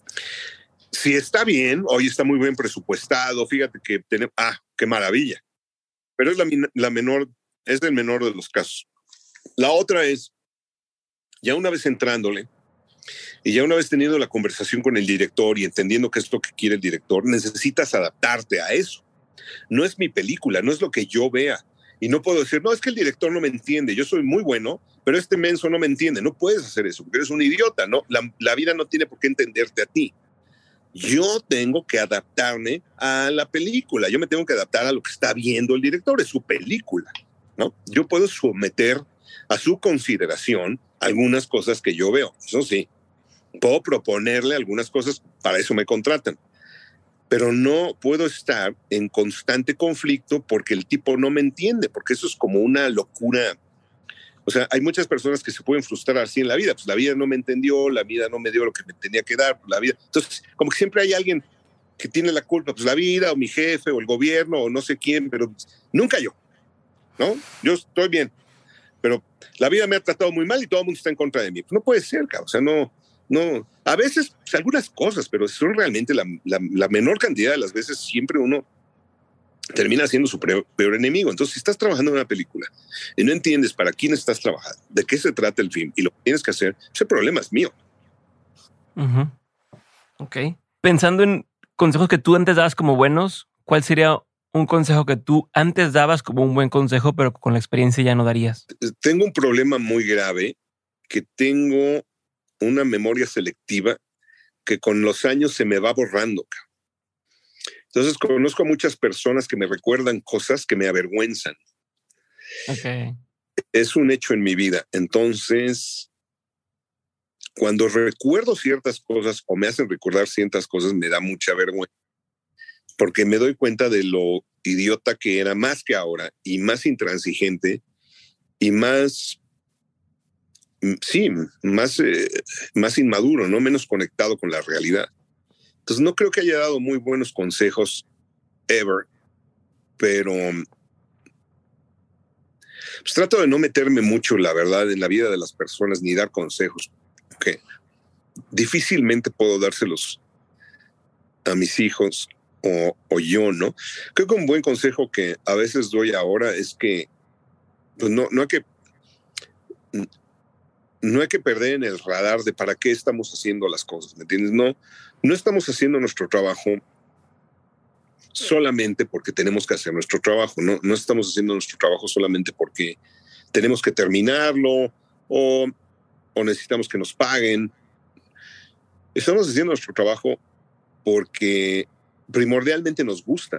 Si está bien, hoy está muy bien presupuestado, fíjate que tenemos, ah, qué maravilla. Pero es la, la menor, es el menor de los casos. La otra es, ya una vez entrándole, y ya una vez teniendo la conversación con el director y entendiendo qué es lo que quiere el director, necesitas adaptarte a eso. No es mi película, no es lo que yo vea. Y no puedo decir, no, es que el director no me entiende, yo soy muy bueno, pero este menso no me entiende. No puedes hacer eso, porque eres un idiota, ¿no? La, la vida no tiene por qué entenderte a ti. Yo tengo que adaptarme a la película, yo me tengo que adaptar a lo que está viendo el director, es su película, ¿no? Yo puedo someter a su consideración algunas cosas que yo veo, eso sí. Puedo proponerle algunas cosas, para eso me contratan. Pero no puedo estar en constante conflicto porque el tipo no me entiende, porque eso es como una locura. O sea, hay muchas personas que se pueden frustrar así en la vida. Pues la vida no me entendió, la vida no me dio lo que me tenía que dar, pues la vida. Entonces, como que siempre hay alguien que tiene la culpa, pues la vida, o mi jefe, o el gobierno, o no sé quién, pero nunca yo, ¿no? Yo estoy bien, pero la vida me ha tratado muy mal y todo el mundo está en contra de mí. Pues no puede ser, cabrón. O sea, no... No, a veces pues, algunas cosas, pero son realmente la, la, la menor cantidad de las veces siempre uno termina siendo su peor, peor enemigo. Entonces, si estás trabajando en una película y no entiendes para quién estás trabajando, de qué se trata el film y lo que tienes que hacer, ese problema es mío. Uh-huh. Ok. Pensando en consejos que tú antes dabas como buenos, ¿cuál sería un consejo que tú antes dabas como un buen consejo, pero con la experiencia ya no darías? Tengo un problema muy grave que tengo una memoria selectiva que con los años se me va borrando. Entonces conozco a muchas personas que me recuerdan cosas que me avergüenzan. Okay. Es un hecho en mi vida. Entonces, cuando recuerdo ciertas cosas o me hacen recordar ciertas cosas, me da mucha vergüenza. Porque me doy cuenta de lo idiota que era más que ahora y más intransigente y más... Sí, más, eh, más inmaduro, ¿no? Menos conectado con la realidad. Entonces, no creo que haya dado muy buenos consejos ever, pero pues, trato de no meterme mucho, la verdad, en la vida de las personas ni dar consejos, que difícilmente puedo dárselos a mis hijos o, o yo, ¿no? Creo que un buen consejo que a veces doy ahora es que pues no, no hay que... No hay que perder en el radar de para qué estamos haciendo las cosas, ¿me entiendes? No, no estamos haciendo nuestro trabajo solamente porque tenemos que hacer nuestro trabajo, no, no estamos haciendo nuestro trabajo solamente porque tenemos que terminarlo o, o necesitamos que nos paguen. Estamos haciendo nuestro trabajo porque primordialmente nos gusta.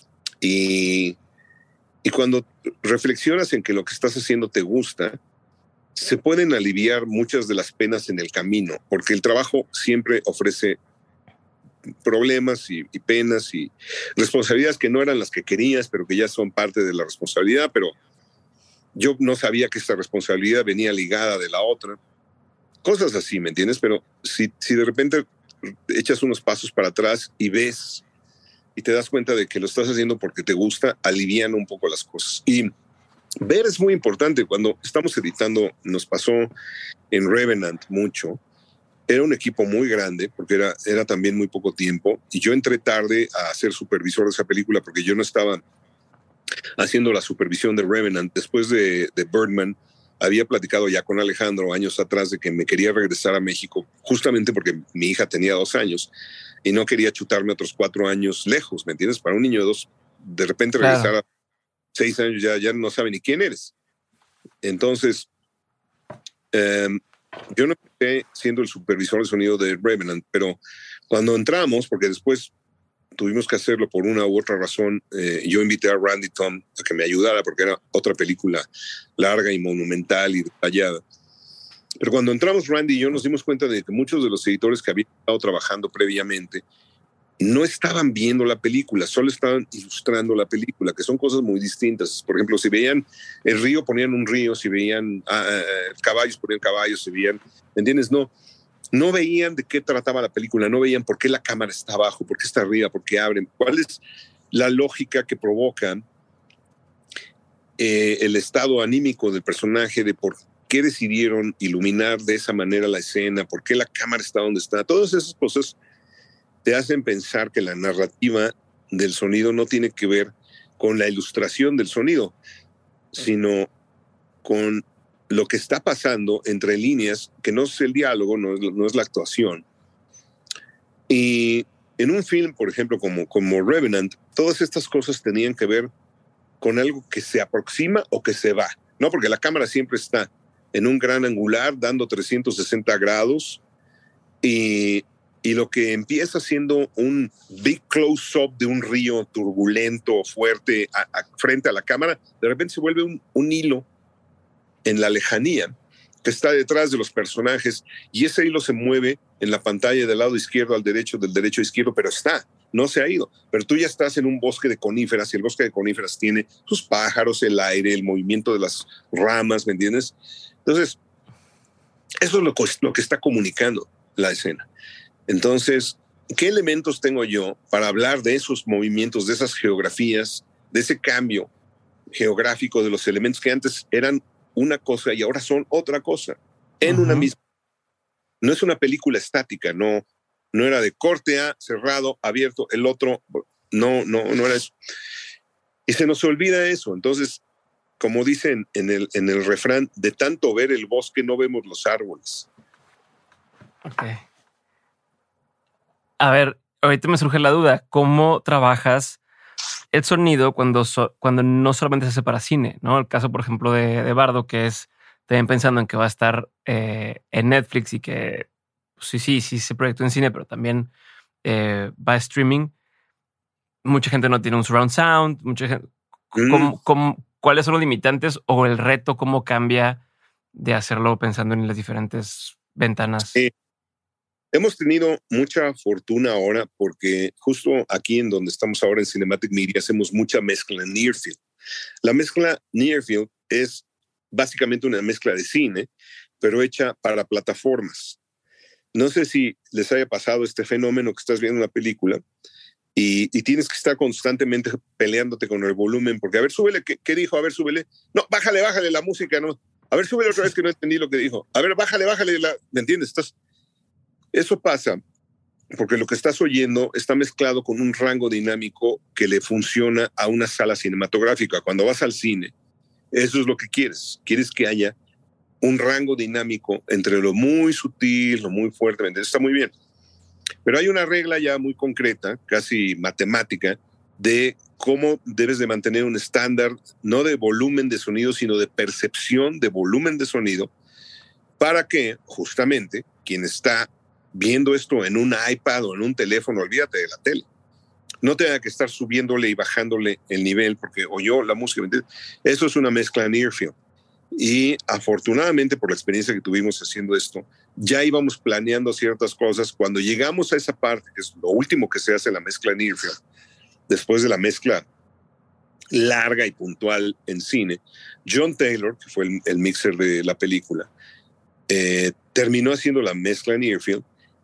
Y, y cuando reflexionas en que lo que estás haciendo te gusta, se pueden aliviar muchas de las penas en el camino, porque el trabajo siempre ofrece problemas y, y penas y responsabilidades que no eran las que querías, pero que ya son parte de la responsabilidad, pero yo no sabía que esta responsabilidad venía ligada de la otra. Cosas así, ¿me entiendes? Pero si, si de repente echas unos pasos para atrás y ves y te das cuenta de que lo estás haciendo porque te gusta, alivian un poco las cosas. Y ver es muy importante. Cuando estamos editando, nos pasó en Revenant mucho. Era un equipo muy grande porque era, era también muy poco tiempo. Y yo entré tarde a ser supervisor de esa película porque yo no estaba haciendo la supervisión de Revenant. Después de, de Birdman, había platicado ya con Alejandro años atrás de que me quería regresar a México justamente porque mi hija tenía dos años y no quería chutarme otros cuatro años lejos, ¿me entiendes? Para un niño de dos, de repente regresar claro. a seis años ya, ya no sabe ni quién eres. Entonces, eh, yo no empecé siendo el supervisor de sonido de Revenant, pero cuando entramos, porque después tuvimos que hacerlo por una u otra razón, eh, yo invité a Randy Tom a que me ayudara porque era otra película larga y monumental y detallada. Pero cuando entramos Randy y yo nos dimos cuenta de que muchos de los editores que habían estado trabajando previamente no estaban viendo la película, solo estaban ilustrando la película, que son cosas muy distintas. Por ejemplo, si veían el río, ponían un río, si veían ah, caballos, ponían caballos, si veían, ¿me entiendes? No, no veían de qué trataba la película, no veían por qué la cámara está abajo, por qué está arriba, por qué abren, cuál es la lógica que provoca eh, el estado anímico del personaje, de por qué decidieron iluminar de esa manera la escena, por qué la cámara está donde está, todas esas cosas te hacen pensar que la narrativa del sonido no tiene que ver con la ilustración del sonido, sino con lo que está pasando entre líneas, que no es el diálogo, no es, no es la actuación. Y en un film, por ejemplo, como, como Revenant, todas estas cosas tenían que ver con algo que se aproxima o que se va, ¿no? Porque la cámara siempre está en un gran angular, dando trescientos sesenta grados, y, y lo que empieza siendo un big close-up de un río turbulento, fuerte, a, a, frente a la cámara, de repente se vuelve un, un hilo en la lejanía que está detrás de los personajes, y ese hilo se mueve en la pantalla del lado izquierdo al derecho, del derecho a izquierdo, pero está, no se ha ido. Pero tú ya estás en un bosque de coníferas, y el bosque de coníferas tiene sus pájaros, el aire, el movimiento de las ramas, ¿me entiendes? Entonces, eso es lo que, lo que está comunicando la escena. Entonces, ¿qué elementos tengo yo para hablar de esos movimientos, de esas geografías, de ese cambio geográfico de los elementos que antes eran una cosa y ahora son otra cosa en uh-huh. una misma? No es una película estática, no, no era de corte A, cerrado, abierto, el otro, no, no, no era eso. Y se nos olvida eso. Entonces, como dicen en el, en el refrán, de tanto ver el bosque no vemos los árboles. Ok. A ver, ahorita me surge la duda, ¿cómo trabajas el sonido cuando, so, cuando no solamente se hace para cine, ¿no? El caso, por ejemplo, de, de Bardo, que es también pensando en que va a estar eh, en Netflix y que pues, sí, sí, sí se proyectó en cine, pero también eh, va a streaming. Mucha gente no tiene un surround sound. Mucha gente, mm. ¿cómo, cómo, ¿Cuáles son los limitantes o el reto? ¿Cómo cambia de hacerlo pensando en las diferentes ventanas? Sí. Hemos tenido mucha fortuna ahora porque justo aquí en donde estamos ahora en Cinematic Media hacemos mucha mezcla en Near Field. La mezcla Near Field es básicamente una mezcla de cine, pero hecha para plataformas. No sé si les haya pasado este fenómeno que estás viendo una película y, y tienes que estar constantemente peleándote con el volumen, porque a ver, súbele, ¿qué, qué dijo? A ver, súbele. No, bájale, bájale la música, no. A ver, súbele otra vez que no entendí lo que dijo. A ver, bájale, bájale la... ¿Me entiendes? Estás... Eso pasa porque lo que estás oyendo está mezclado con un rango dinámico que le funciona a una sala cinematográfica. Cuando vas al cine, eso es lo que quieres. Quieres que haya un rango dinámico entre lo muy sutil, lo muy fuerte. Está muy bien. Pero hay una regla ya muy concreta, casi matemática, de cómo debes de mantener un estándar, no de volumen de sonido, sino de percepción de volumen de sonido, para que justamente quien está viendo esto en un iPad o en un teléfono, olvídate de la tele, no tenga que estar subiéndole y bajándole el nivel porque oyó la música. Eso es una mezcla Near Field. Y afortunadamente, por la experiencia que tuvimos haciendo esto, ya íbamos planeando ciertas cosas. Cuando llegamos a esa parte, que es lo último que se hace en la mezcla Near Field, después de la mezcla larga y puntual en cine, John Taylor, que fue el, el mixer de la película, eh, terminó haciendo la mezcla Near Field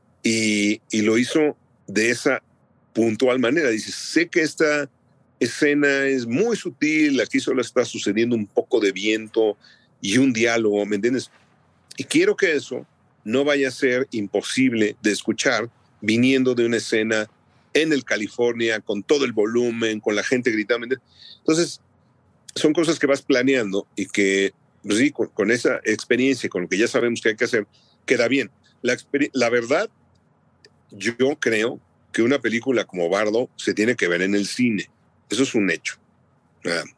y, y lo hizo de esa puntual manera. Dice, sé que esta escena es muy sutil, aquí solo está sucediendo un poco de viento y un diálogo, ¿me entiendes? Y quiero que eso no vaya a ser imposible de escuchar viniendo de una escena en el California, con todo el volumen, con la gente gritando. Entonces, son cosas que vas planeando y que, pues sí, con, con esa experiencia, con lo que ya sabemos que hay que hacer, queda bien. La, la verdad, yo creo que una película como Bardo se tiene que ver en el cine. Eso es un hecho. Uh,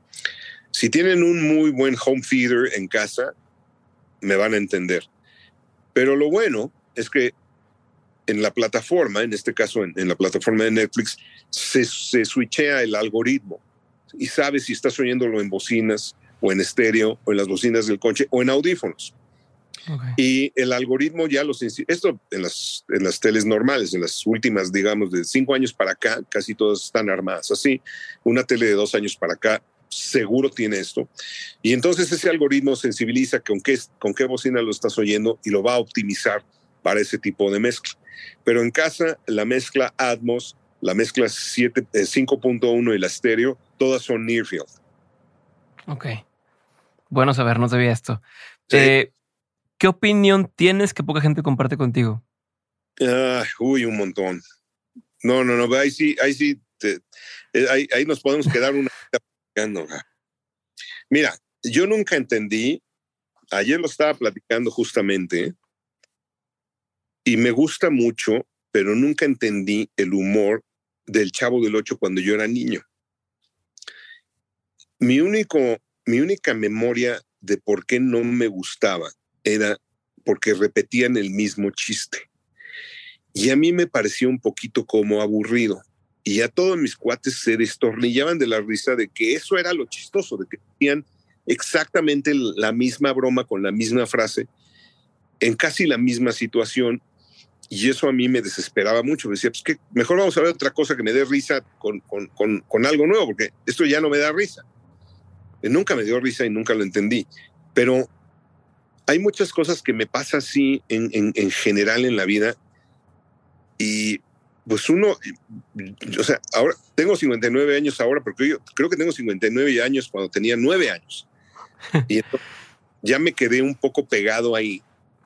si tienen un muy buen home theater en casa, me van a entender. Pero lo bueno es que en la plataforma, en este caso en, en la plataforma de Netflix, se, se switchea el algoritmo y sabes si estás oyéndolo en bocinas o en estéreo o en las bocinas del coche o en audífonos. Okay. Y el algoritmo ya los... Esto en las, en las teles normales, en las últimas, digamos, de cinco años para acá, casi todas están armadas así. Una tele de dos años para acá seguro tiene esto. Y entonces ese algoritmo sensibiliza con qué, con qué bocina lo estás oyendo y lo va a optimizar para ese tipo de mezcla. Pero en casa, la mezcla Atmos, la mezcla cinco punto uno y la estéreo, todas son Near Field. Ok. Bueno saber, no sabía esto. Sí. Eh, ¿Qué opinión tienes que poca gente comparte contigo? Uh, uy, un montón. No, no, no, ahí sí, ahí sí, te, ahí, ahí nos podemos quedar una... Mira, yo nunca entendí, ayer lo estaba platicando justamente, y me gusta mucho, pero nunca entendí el humor del Chavo del Ocho cuando yo era niño. Mi, único, mi única memoria de por qué no me gustaba era porque repetían el mismo chiste. Y a mí me pareció un poquito como aburrido. Y a todos mis cuates se destornillaban de la risa de que eso era lo chistoso, de que tenían exactamente la misma broma con la misma frase en casi la misma situación. Y eso a mí me desesperaba mucho. Me decía, pues que mejor vamos a ver otra cosa que me dé risa con, con, con, con algo nuevo, porque esto ya no me da risa. Nunca me dio risa y nunca lo entendí. Pero hay muchas cosas que me pasa así en, en, en general en la vida. Y pues uno, o sea, ahora tengo cincuenta y nueve años ahora, porque yo creo que tengo cincuenta y nueve años cuando tenía nueve años. Y entonces ya me quedé un poco pegado ahí.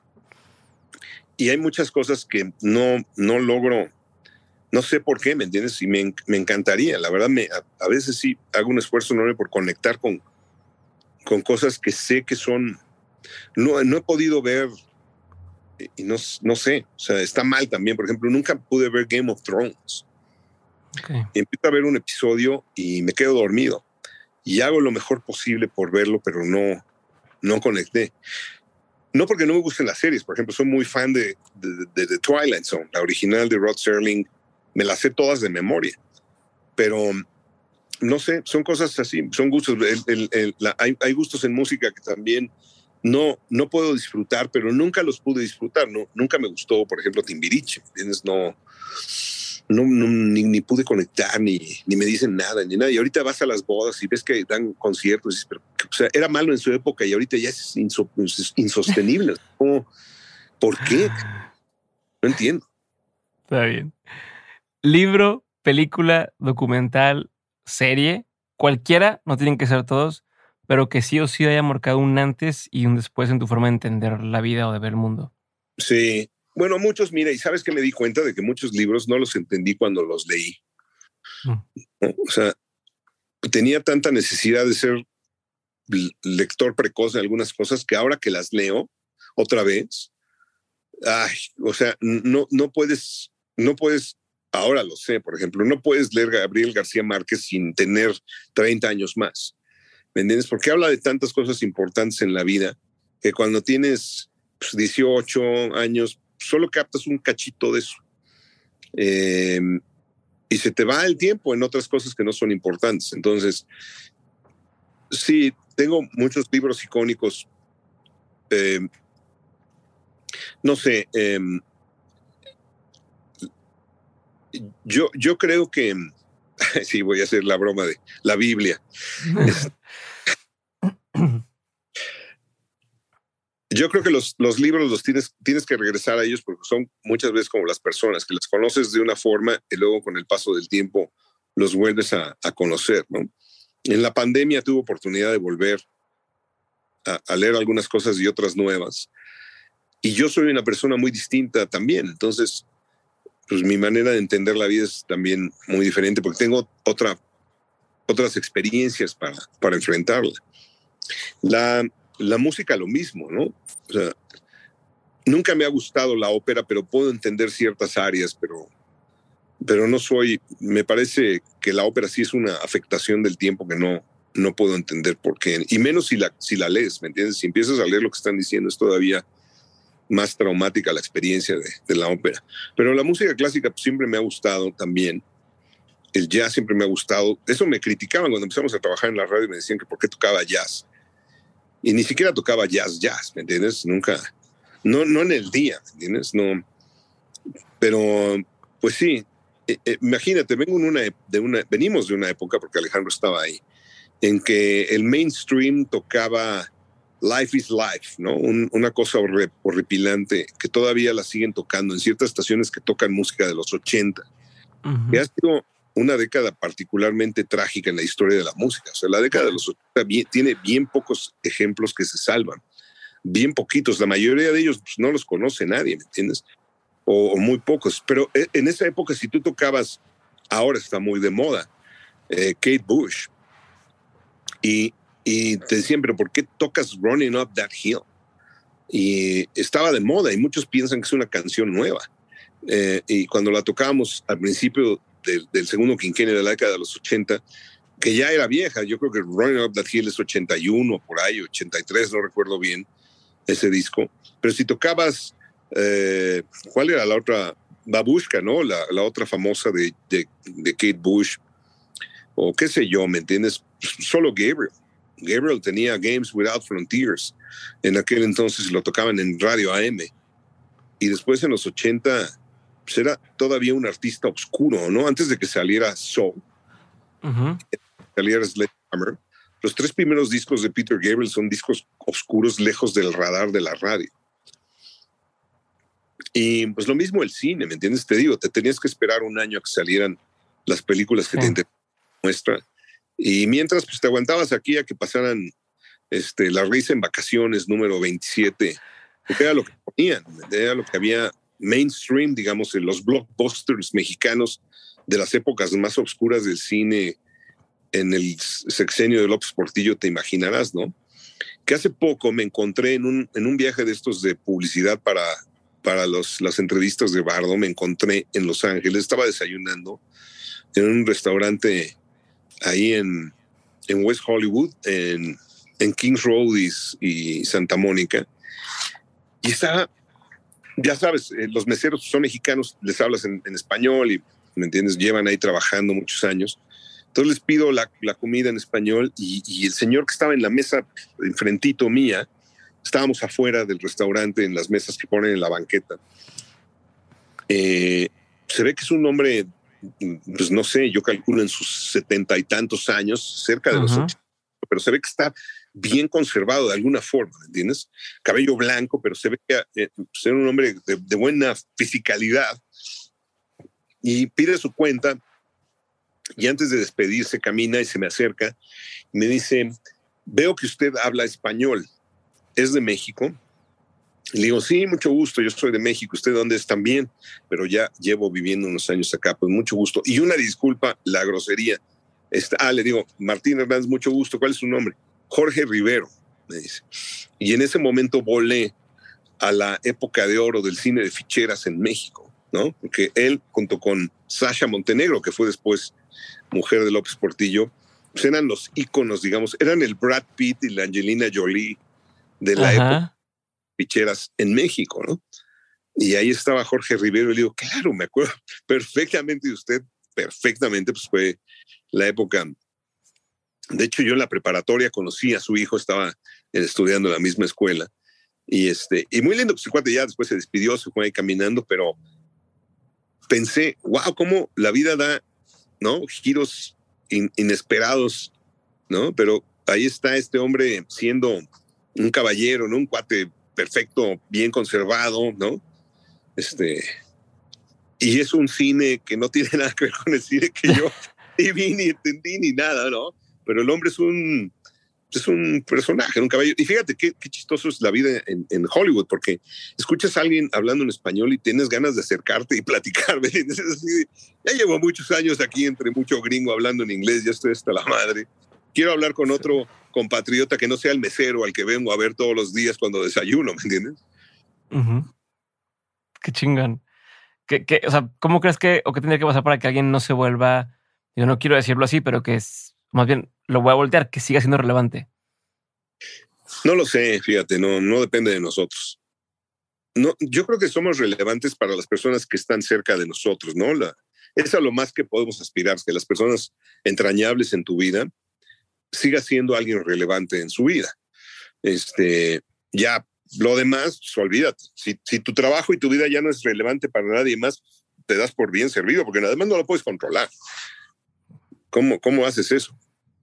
Y hay muchas cosas que no, no logro, no sé por qué, ¿me entiendes? Y me, me encantaría, la verdad, me, a, a veces sí hago un esfuerzo enorme por conectar con, con cosas que sé que son, no, no he podido ver, y no, no sé, o sea, está mal también. Por ejemplo, nunca pude ver Game of Thrones. Okay. Y empiezo a ver un episodio y me quedo dormido. Y hago lo mejor posible por verlo, pero no, no conecté. No porque no me gusten las series. Por ejemplo, soy muy fan de, de, de, de Twilight Zone, la original de Rod Serling. Me las sé todas de memoria. Pero no sé, son cosas así, son gustos. El, el, el, la, hay, hay gustos en música que también no, no puedo disfrutar, pero nunca los pude disfrutar. No, nunca me gustó, por ejemplo, Timbiriche. ¿Entiendes? No, no, no ni, ni pude conectar, ni, ni me dicen nada, ni nada. Y ahorita vas a las bodas y ves que dan conciertos. Pero, o sea, era malo en su época y ahorita ya es inso, insostenible. ¿Cómo? ¿Por qué? No entiendo. Está bien. Libro, película, documental, serie, cualquiera, no tienen que ser todos, pero que sí o sí haya marcado un antes y un después en tu forma de entender la vida o de ver el mundo. Sí. Bueno, muchos, mira, y sabes que me di cuenta de que muchos libros no los entendí cuando los leí. Mm. ¿No? O sea, tenía tanta necesidad de ser lector precoz de algunas cosas que ahora que las leo otra vez, ay, o sea, no, no puedes, no puedes, ahora lo sé, por ejemplo, no puedes leer Gabriel García Márquez sin tener treinta años más. ¿Me entiendes? Porque habla de tantas cosas importantes en la vida que cuando tienes pues, dieciocho años, solo captas un cachito de eso. Eh, y se te va el tiempo en otras cosas que no son importantes. Entonces, sí, tengo muchos libros icónicos. Eh, no sé, eh, yo, yo creo que, sí, voy a hacer la broma de la Biblia. Yo creo que los, los libros los tienes, tienes que regresar a ellos porque son muchas veces como las personas, que las conoces de una forma y luego con el paso del tiempo los vuelves a, a conocer, ¿no? En la pandemia tuve oportunidad de volver a, a leer algunas cosas y otras nuevas. Y yo soy una persona muy distinta también. Entonces, pues mi manera de entender la vida es también muy diferente porque tengo otra, otras experiencias para, para enfrentarla. La, la música lo mismo, ¿no? O sea, nunca me ha gustado la ópera, pero puedo entender ciertas áreas, pero, pero no soy, me parece que la ópera sí es una afectación del tiempo que no, no puedo entender por qué, y menos si la, si la lees, ¿me entiendes? Si empiezas a leer lo que están diciendo es todavía más traumática la experiencia de, de la ópera. Pero la música clásica pues, siempre me ha gustado también. El jazz siempre me ha gustado. Eso me criticaban cuando empezamos a trabajar en la radio, me decían que por qué tocaba jazz. Y ni siquiera tocaba jazz, jazz, ¿me entiendes? Nunca, no, no en el día, ¿me entiendes? No, pero pues sí, eh, eh, imagínate, vengo en una, de una, venimos de una época, porque Alejandro estaba ahí, en que el mainstream tocaba Life is Life, ¿no? Un, una cosa horre, horripilante que todavía la siguen tocando en ciertas estaciones que tocan música de los ochenta. Uh-huh. Que ha sido una década particularmente trágica en la historia de la música. O sea, la década de los ochenta bien, tiene bien pocos ejemplos que se salvan. Bien poquitos. La mayoría de ellos pues, no los conoce nadie, ¿me entiendes? o, o muy pocos. Pero en esa época, si tú tocabas, ahora está muy de moda, eh, Kate Bush, y, y te decían, pero ¿por qué tocas Running Up That Hill? Y estaba de moda y muchos piensan que es una canción nueva. Eh, y cuando la tocábamos al principio del, del segundo quinquenio de la década de los ochenta, que ya era vieja, yo creo que Running Up That Hill es ochenta y uno, por ahí, ochenta y tres, no recuerdo bien ese disco. Pero si tocabas, eh, ¿cuál era la otra? Babushka, ¿no? La, la otra famosa de, de, de Kate Bush, o qué sé yo, ¿me entiendes? Solo Gabriel. Gabriel tenía Games Without Frontiers. En aquel entonces lo tocaban en radio A M. Y después en los ochenta, pues era todavía un artista oscuro, ¿no? Antes de que saliera Soul, uh-huh. saliera Sledgehammer. Los tres primeros discos de Peter Gabriel son discos oscuros, lejos del radar de la radio. Y pues lo mismo el cine, ¿me entiendes? Te digo, te tenías que esperar un año a que salieran las películas que sí. te muestran. Y mientras, pues te aguantabas aquí a que pasaran este, La Risa en Vacaciones, número veintisiete, porque era lo que ponían, era lo que había mainstream, digamos, en los blockbusters mexicanos de las épocas más oscuras del cine en el sexenio de López Portillo, te imaginarás, ¿no? Que hace poco me encontré en un, en un viaje de estos de publicidad para, para los, las entrevistas de Bardo, me encontré en Los Ángeles, estaba desayunando en un restaurante ahí en, en West Hollywood, en, en Kings Road y, y Santa Mónica, y estaba, ya sabes, eh, los meseros son mexicanos, les hablas en, en español y, ¿me entiendes?, llevan ahí trabajando muchos años. Entonces les pido la, la comida en español y, y el señor que estaba en la mesa enfrentito mía, estábamos afuera del restaurante en las mesas que ponen en la banqueta. Eh, se ve que es un hombre, pues no sé, yo calculo en sus setenta y tantos años, cerca de uh-huh. los ochenta, pero se ve que está bien conservado de alguna forma, ¿entiendes? Cabello blanco, pero se ve que eh, pues era un hombre de, de buena fisicalidad y pide su cuenta. Y antes de despedirse camina y se me acerca y me dice, veo que usted habla español, ¿es de México? Y le digo, sí, mucho gusto, yo soy de México, ¿usted dónde es? También, pero ya llevo viviendo unos años acá, pues mucho gusto. Y una disculpa, la grosería. Está, ah, le digo, Martín Hernández, mucho gusto, ¿cuál es su nombre? Jorge Rivero, me dice. Y en ese momento volé a la época de oro del cine de ficheras en México, ¿no? Porque él, junto con Sasha Montenegro, que fue después mujer de López Portillo, pues eran los íconos, digamos, eran el Brad Pitt y la Angelina Jolie de la Ajá. época de ficheras en México, ¿no? Y ahí estaba Jorge Rivero y le digo, claro, me acuerdo perfectamente de usted, perfectamente, pues fue la época. De hecho, yo en la preparatoria conocí a su hijo, estaba estudiando en la misma escuela, y, este, y muy lindo, pues el cuate ya después se despidió, se fue ahí caminando, pero pensé, wow, cómo la vida da, ¿no? Giros in, inesperados, ¿no? Pero ahí está este hombre siendo un caballero, ¿no? Un cuate perfecto, bien conservado, ¿no? Este, y es un cine que no tiene nada que ver con el cine que yo ni vi, ni entendí, ni nada, ¿no? Pero el hombre es un, es un personaje, un caballero. Y fíjate qué, qué chistoso es la vida en, en Hollywood, porque escuchas a alguien hablando en español y tienes ganas de acercarte y platicar. ¿Me entiendes? Es así, ya llevo muchos años aquí entre mucho gringo hablando en inglés, ya estoy hasta la madre. Quiero hablar con otro compatriota que no sea el mesero al que vengo a ver todos los días cuando desayuno, ¿me entiendes? Uh-huh. Qué chingón. ¿Qué, qué, o sea, ¿cómo crees que, o qué tendría que pasar para que alguien no se vuelva, yo no quiero decirlo así, pero que es, más bien lo voy a voltear, que siga siendo relevante? No lo sé, fíjate, no, no depende de nosotros. No, yo creo que somos relevantes para las personas que están cerca de nosotros, ¿no? La, es a lo más que podemos aspirar, que las personas entrañables en tu vida siga siendo alguien relevante en su vida. Este, ya lo demás, pues, olvídate. Si, si tu trabajo y tu vida ya no es relevante para nadie más, te das por bien servido, porque además no lo puedes controlar. ¿Cómo, cómo haces eso?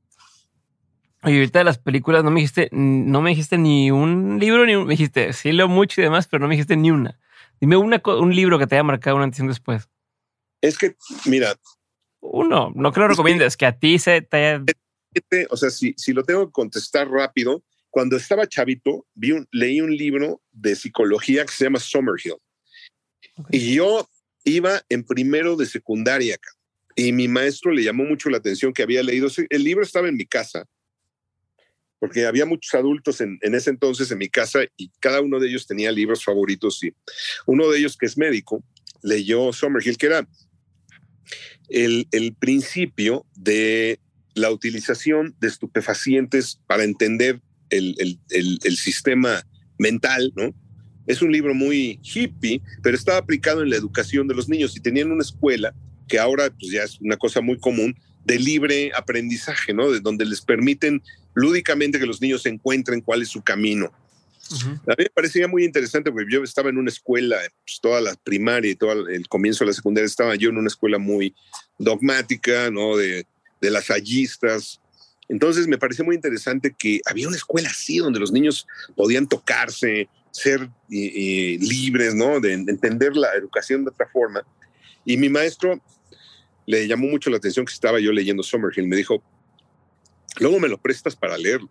Oye, ahorita de las películas no me dijiste, no me dijiste ni un libro, ni un, me dijiste, sí leo mucho y demás, pero no me dijiste ni una. Dime una, un libro que te haya marcado una antes y un después. Es que, mira. Uno, no que lo recomiendes, que a ti se te haya... O sea, si, si lo tengo que contestar rápido, cuando estaba chavito, vi un, leí un libro de psicología que se llama Summerhill. Okay. Y yo iba en primero de secundaria acá. Y mi maestro le llamó mucho la atención que había leído. El libro estaba en mi casa, porque había muchos adultos en, en ese entonces en mi casa y cada uno de ellos tenía libros favoritos. Y uno de ellos, que es médico, leyó Summerhill, que era el, el principio de la utilización de estupefacientes para entender el, el, el, el sistema mental, ¿no? Es un libro muy hippie, pero estaba aplicado en la educación de los niños y tenían una escuela que ahora pues, ya es una cosa muy común, de libre aprendizaje, ¿no? De donde les permiten lúdicamente que los niños encuentren cuál es su camino. Uh-huh. A mí me parecía muy interesante porque yo estaba en una escuela, pues, toda la primaria y todo el comienzo de la secundaria, estaba yo en una escuela muy dogmática, ¿no? De, de lasallistas. Entonces me parecía muy interesante que había una escuela así donde los niños podían tocarse, ser eh, eh, libres, ¿no? De entender la educación de otra forma. Y mi maestro le llamó mucho la atención que estaba yo leyendo Summerhill. Me dijo, luego me lo prestas para leerlo.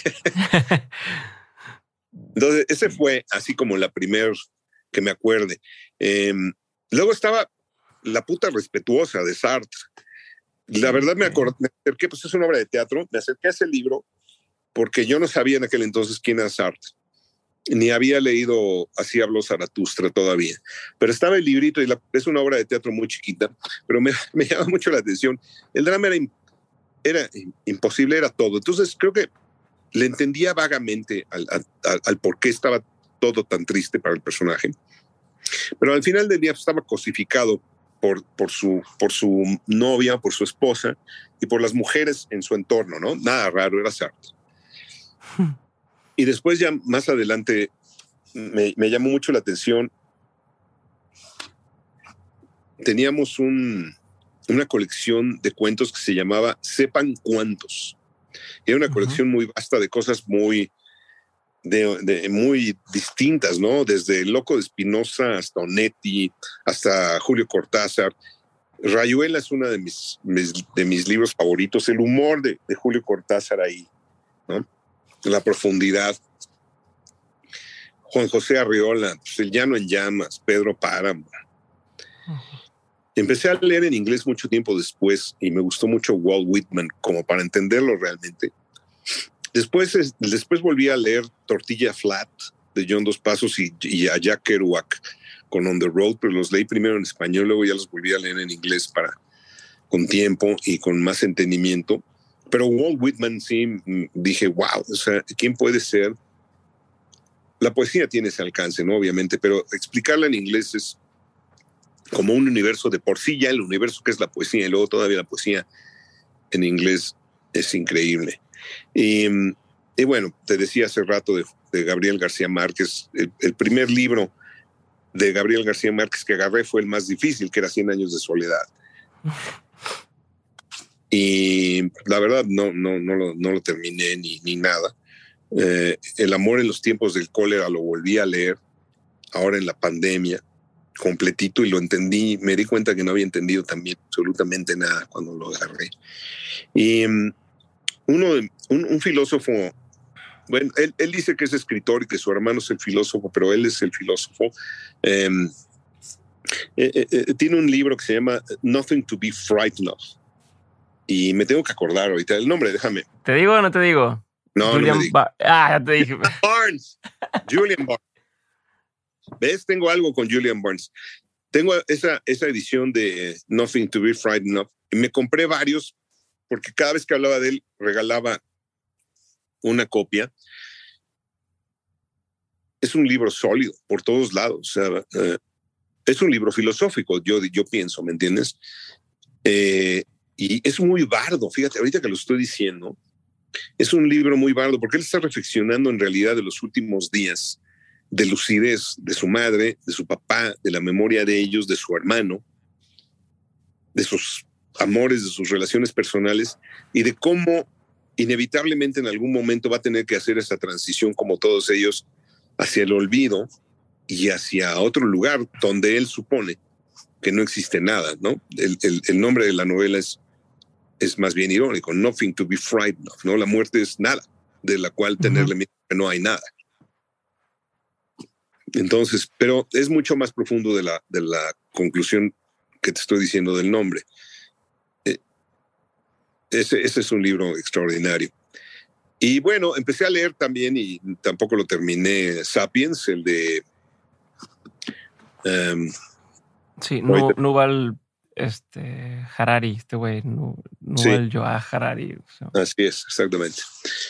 Entonces, ese fue así como la primera que me acuerde. Eh, luego estaba La puta respetuosa de Sartre. La verdad me acordé, me acerqué, pues es una obra de teatro, me acerqué a ese libro porque yo no sabía en aquel entonces quién era Sartre. Ni había leído Así habló Zaratustra todavía. Pero estaba el librito y la, es una obra de teatro muy chiquita, pero me, me llama mucho la atención. El drama era, era imposible, era todo. Entonces creo que le entendía vagamente al, al, al por qué estaba todo tan triste para el personaje. Pero al final del día estaba cosificado por, por, su, por su novia, por su esposa y por las mujeres en su entorno, ¿no? Nada raro, era Sartre. Hmm. Y después ya más adelante me, me llamó mucho la atención. Teníamos un, una colección de cuentos que se llamaba Sepan Cuántos. Era una uh-huh. colección muy vasta de cosas muy, de, de, muy distintas, ¿no? Desde el Loco de Spinoza hasta Onetti, hasta Julio Cortázar. Rayuela es uno de mis, mis, de mis libros favoritos. El humor de, de Julio Cortázar ahí, ¿no? La profundidad. Juan José Arriola, pues El Llano en Llamas, Pedro Páramo. Uh-huh. Empecé a leer en inglés mucho tiempo después y me gustó mucho Walt Whitman como para entenderlo realmente. Después, después volví a leer Tortilla Flat de John Dos Passos y, y a Jack Kerouac con On the Road, pero los leí primero en español, luego ya los volví a leer en inglés para, con tiempo y con más entendimiento. Pero Walt Whitman sí dije, wow, o sea, ¿quién puede ser? La poesía tiene ese alcance, ¿no? Obviamente, pero explicarla en inglés es como un universo de por sí, ya el universo que es la poesía, y luego todavía la poesía en inglés es increíble. Y, y bueno, te decía hace rato de, de Gabriel García Márquez, el, el primer libro de Gabriel García Márquez que agarré fue el más difícil, que era Cien años de soledad. Y la verdad no, no, no, lo, no lo terminé ni, ni nada. Eh, El amor en los tiempos del cólera lo volví a leer, ahora en la pandemia, completito, y lo entendí. Me di cuenta que no había entendido también absolutamente nada cuando lo agarré. Y um, uno, un, un filósofo, bueno, él, él dice que es escritor y que su hermano es el filósofo, pero él es el filósofo. Um, eh, eh, tiene un libro que se llama Nothing to be Frightened of. Y me tengo que acordar ahorita el nombre, déjame. ¿Te digo o no te digo? No, Julian no me digas. Ba- ah, ya te dije. Barnes. Julian Barnes. ¿Ves? Tengo algo con Julian Barnes. Tengo esa, esa edición de Nothing to be Frightened of. Y me compré varios porque cada vez que hablaba de él regalaba una copia. Es un libro sólido por todos lados. O sea, uh, es un libro filosófico, yo, yo pienso, ¿me entiendes? Eh, y es muy bardo, fíjate, ahorita que lo estoy diciendo, es un libro muy bardo porque él está reflexionando en realidad de los últimos días, de lucidez de su madre, de su papá, de la memoria de ellos, de su hermano, de sus amores, de sus relaciones personales y de cómo inevitablemente en algún momento va a tener que hacer esa transición como todos ellos hacia el olvido y hacia otro lugar donde él supone que no existe nada, ¿no? El, el, el nombre de la novela es, es más bien irónico, Nothing to be frightened of, ¿no? La muerte es nada, de la cual tenerle miedo, que no hay nada. Entonces, pero es mucho más profundo de la, de la conclusión que te estoy diciendo del nombre. Eh, ese, ese es un libro extraordinario. Y bueno, empecé a leer también, y tampoco lo terminé, Sapiens, el de... Um, sí, no, Yuval este, Harari, este güey, Yuval sí. Noah Harari. O sea. Así es, exactamente.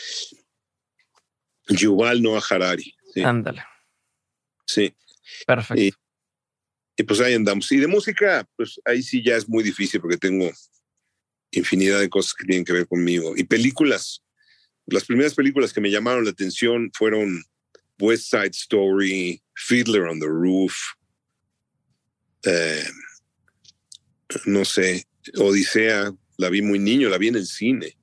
Yuval Noah Harari. Sí. Ándale. Sí. Perfecto. Y, y pues ahí andamos. Y de música, pues ahí sí ya es muy difícil porque tengo infinidad de cosas que tienen que ver conmigo. Y películas. Las primeras películas que me llamaron la atención fueron West Side Story, Fiddler on the Roof, eh, no sé, Odisea, la vi muy niño, la vi en el cine.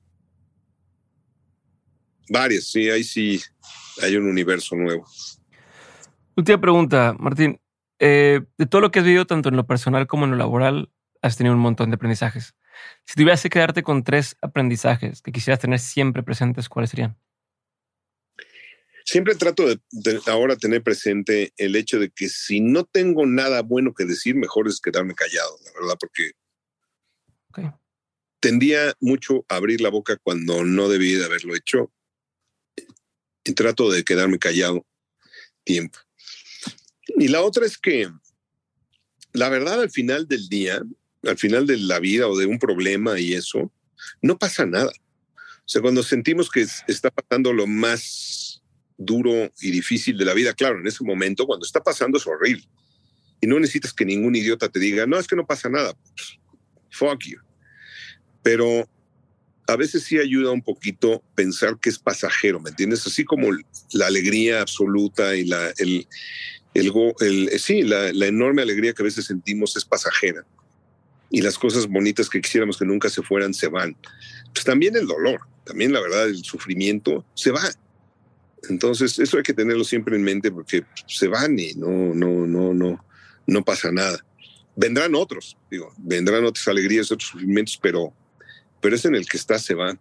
Varias, sí, ahí sí hay un universo nuevo. Última pregunta, Martín. Eh, de todo lo que has vivido, tanto en lo personal como en lo laboral, has tenido un montón de aprendizajes. Si tuvieras que quedarte con tres aprendizajes que quisieras tener siempre presentes, ¿cuáles serían? Siempre trato de, de ahora tener presente el hecho de que si no tengo nada bueno que decir, mejor es quedarme callado, la verdad, porque okay. tendía mucho a abrir la boca cuando no debía de haberlo hecho y trato de quedarme callado tiempo. Y la otra es que la verdad al final del día, al final de la vida o de un problema y eso, no pasa nada. O sea, cuando sentimos que está pasando lo más duro y difícil de la vida, claro, en ese momento, cuando está pasando es horrible. Y no necesitas que ningún idiota te diga, no, es que no pasa nada. Pues, fuck you. Pero a veces sí ayuda un poquito pensar que es pasajero, ¿me entiendes? Así como la alegría absoluta y la, el, el, el, el, sí, la, la enorme alegría que a veces sentimos es pasajera. Y las cosas bonitas que quisiéramos que nunca se fueran, se van. Pues también el dolor, también la verdad, el sufrimiento se va. Entonces, eso hay que tenerlo siempre en mente porque se van y no, no, no, no, no pasa nada. Vendrán otros, digo, vendrán otras alegrías, otros sufrimientos, pero, pero es en el que está, se va.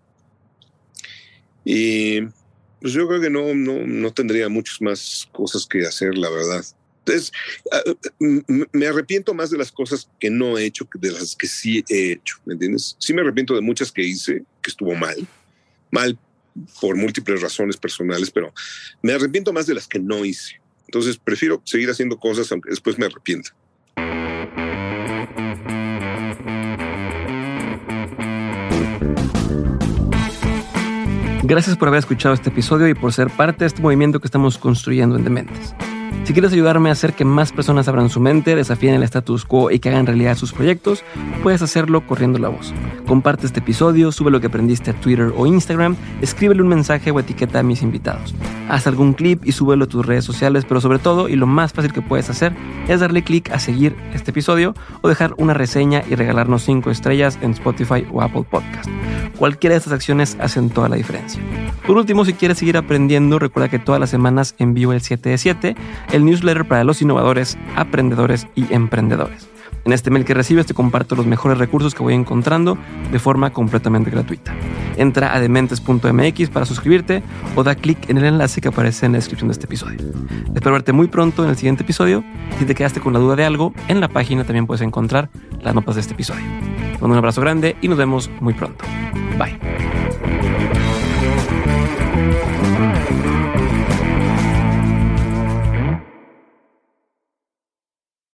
Y pues yo creo que no, no, no tendría muchas más cosas que hacer, la verdad. Entonces, me arrepiento más de las cosas que no he hecho que de las que sí he hecho, ¿me entiendes? Sí me arrepiento de muchas que hice, que estuvo mal, mal por múltiples razones personales, pero me arrepiento más de las que no hice. Entonces, prefiero seguir haciendo cosas aunque después me arrepienta. Gracias por haber escuchado este episodio y por ser parte de este movimiento que estamos construyendo en Dementes. Si quieres ayudarme a hacer que más personas abran su mente, desafíen el status quo y que hagan realidad sus proyectos, puedes hacerlo corriendo la voz. Comparte este episodio, sube lo que aprendiste a Twitter o Instagram, escríbele un mensaje o etiqueta a mis invitados. Haz algún clip y súbelo a tus redes sociales, pero sobre todo, y lo más fácil que puedes hacer, es darle clic a seguir este episodio o dejar una reseña y regalarnos cinco estrellas en Spotify o Apple Podcast. Cualquiera de estas acciones hacen toda la diferencia. Por último, si quieres seguir aprendiendo, recuerda que todas las semanas envío el siete de siete, el newsletter para los innovadores, aprendedores y emprendedores. En este mail que recibes te comparto los mejores recursos que voy encontrando de forma completamente gratuita. Entra a dementes punto m x para suscribirte o da clic en el enlace que aparece en la descripción de este episodio. Espero verte muy pronto en el siguiente episodio. Si te quedaste con la duda de algo, en la página también puedes encontrar las notas de este episodio. Te mando un abrazo grande y nos vemos muy pronto. Bye.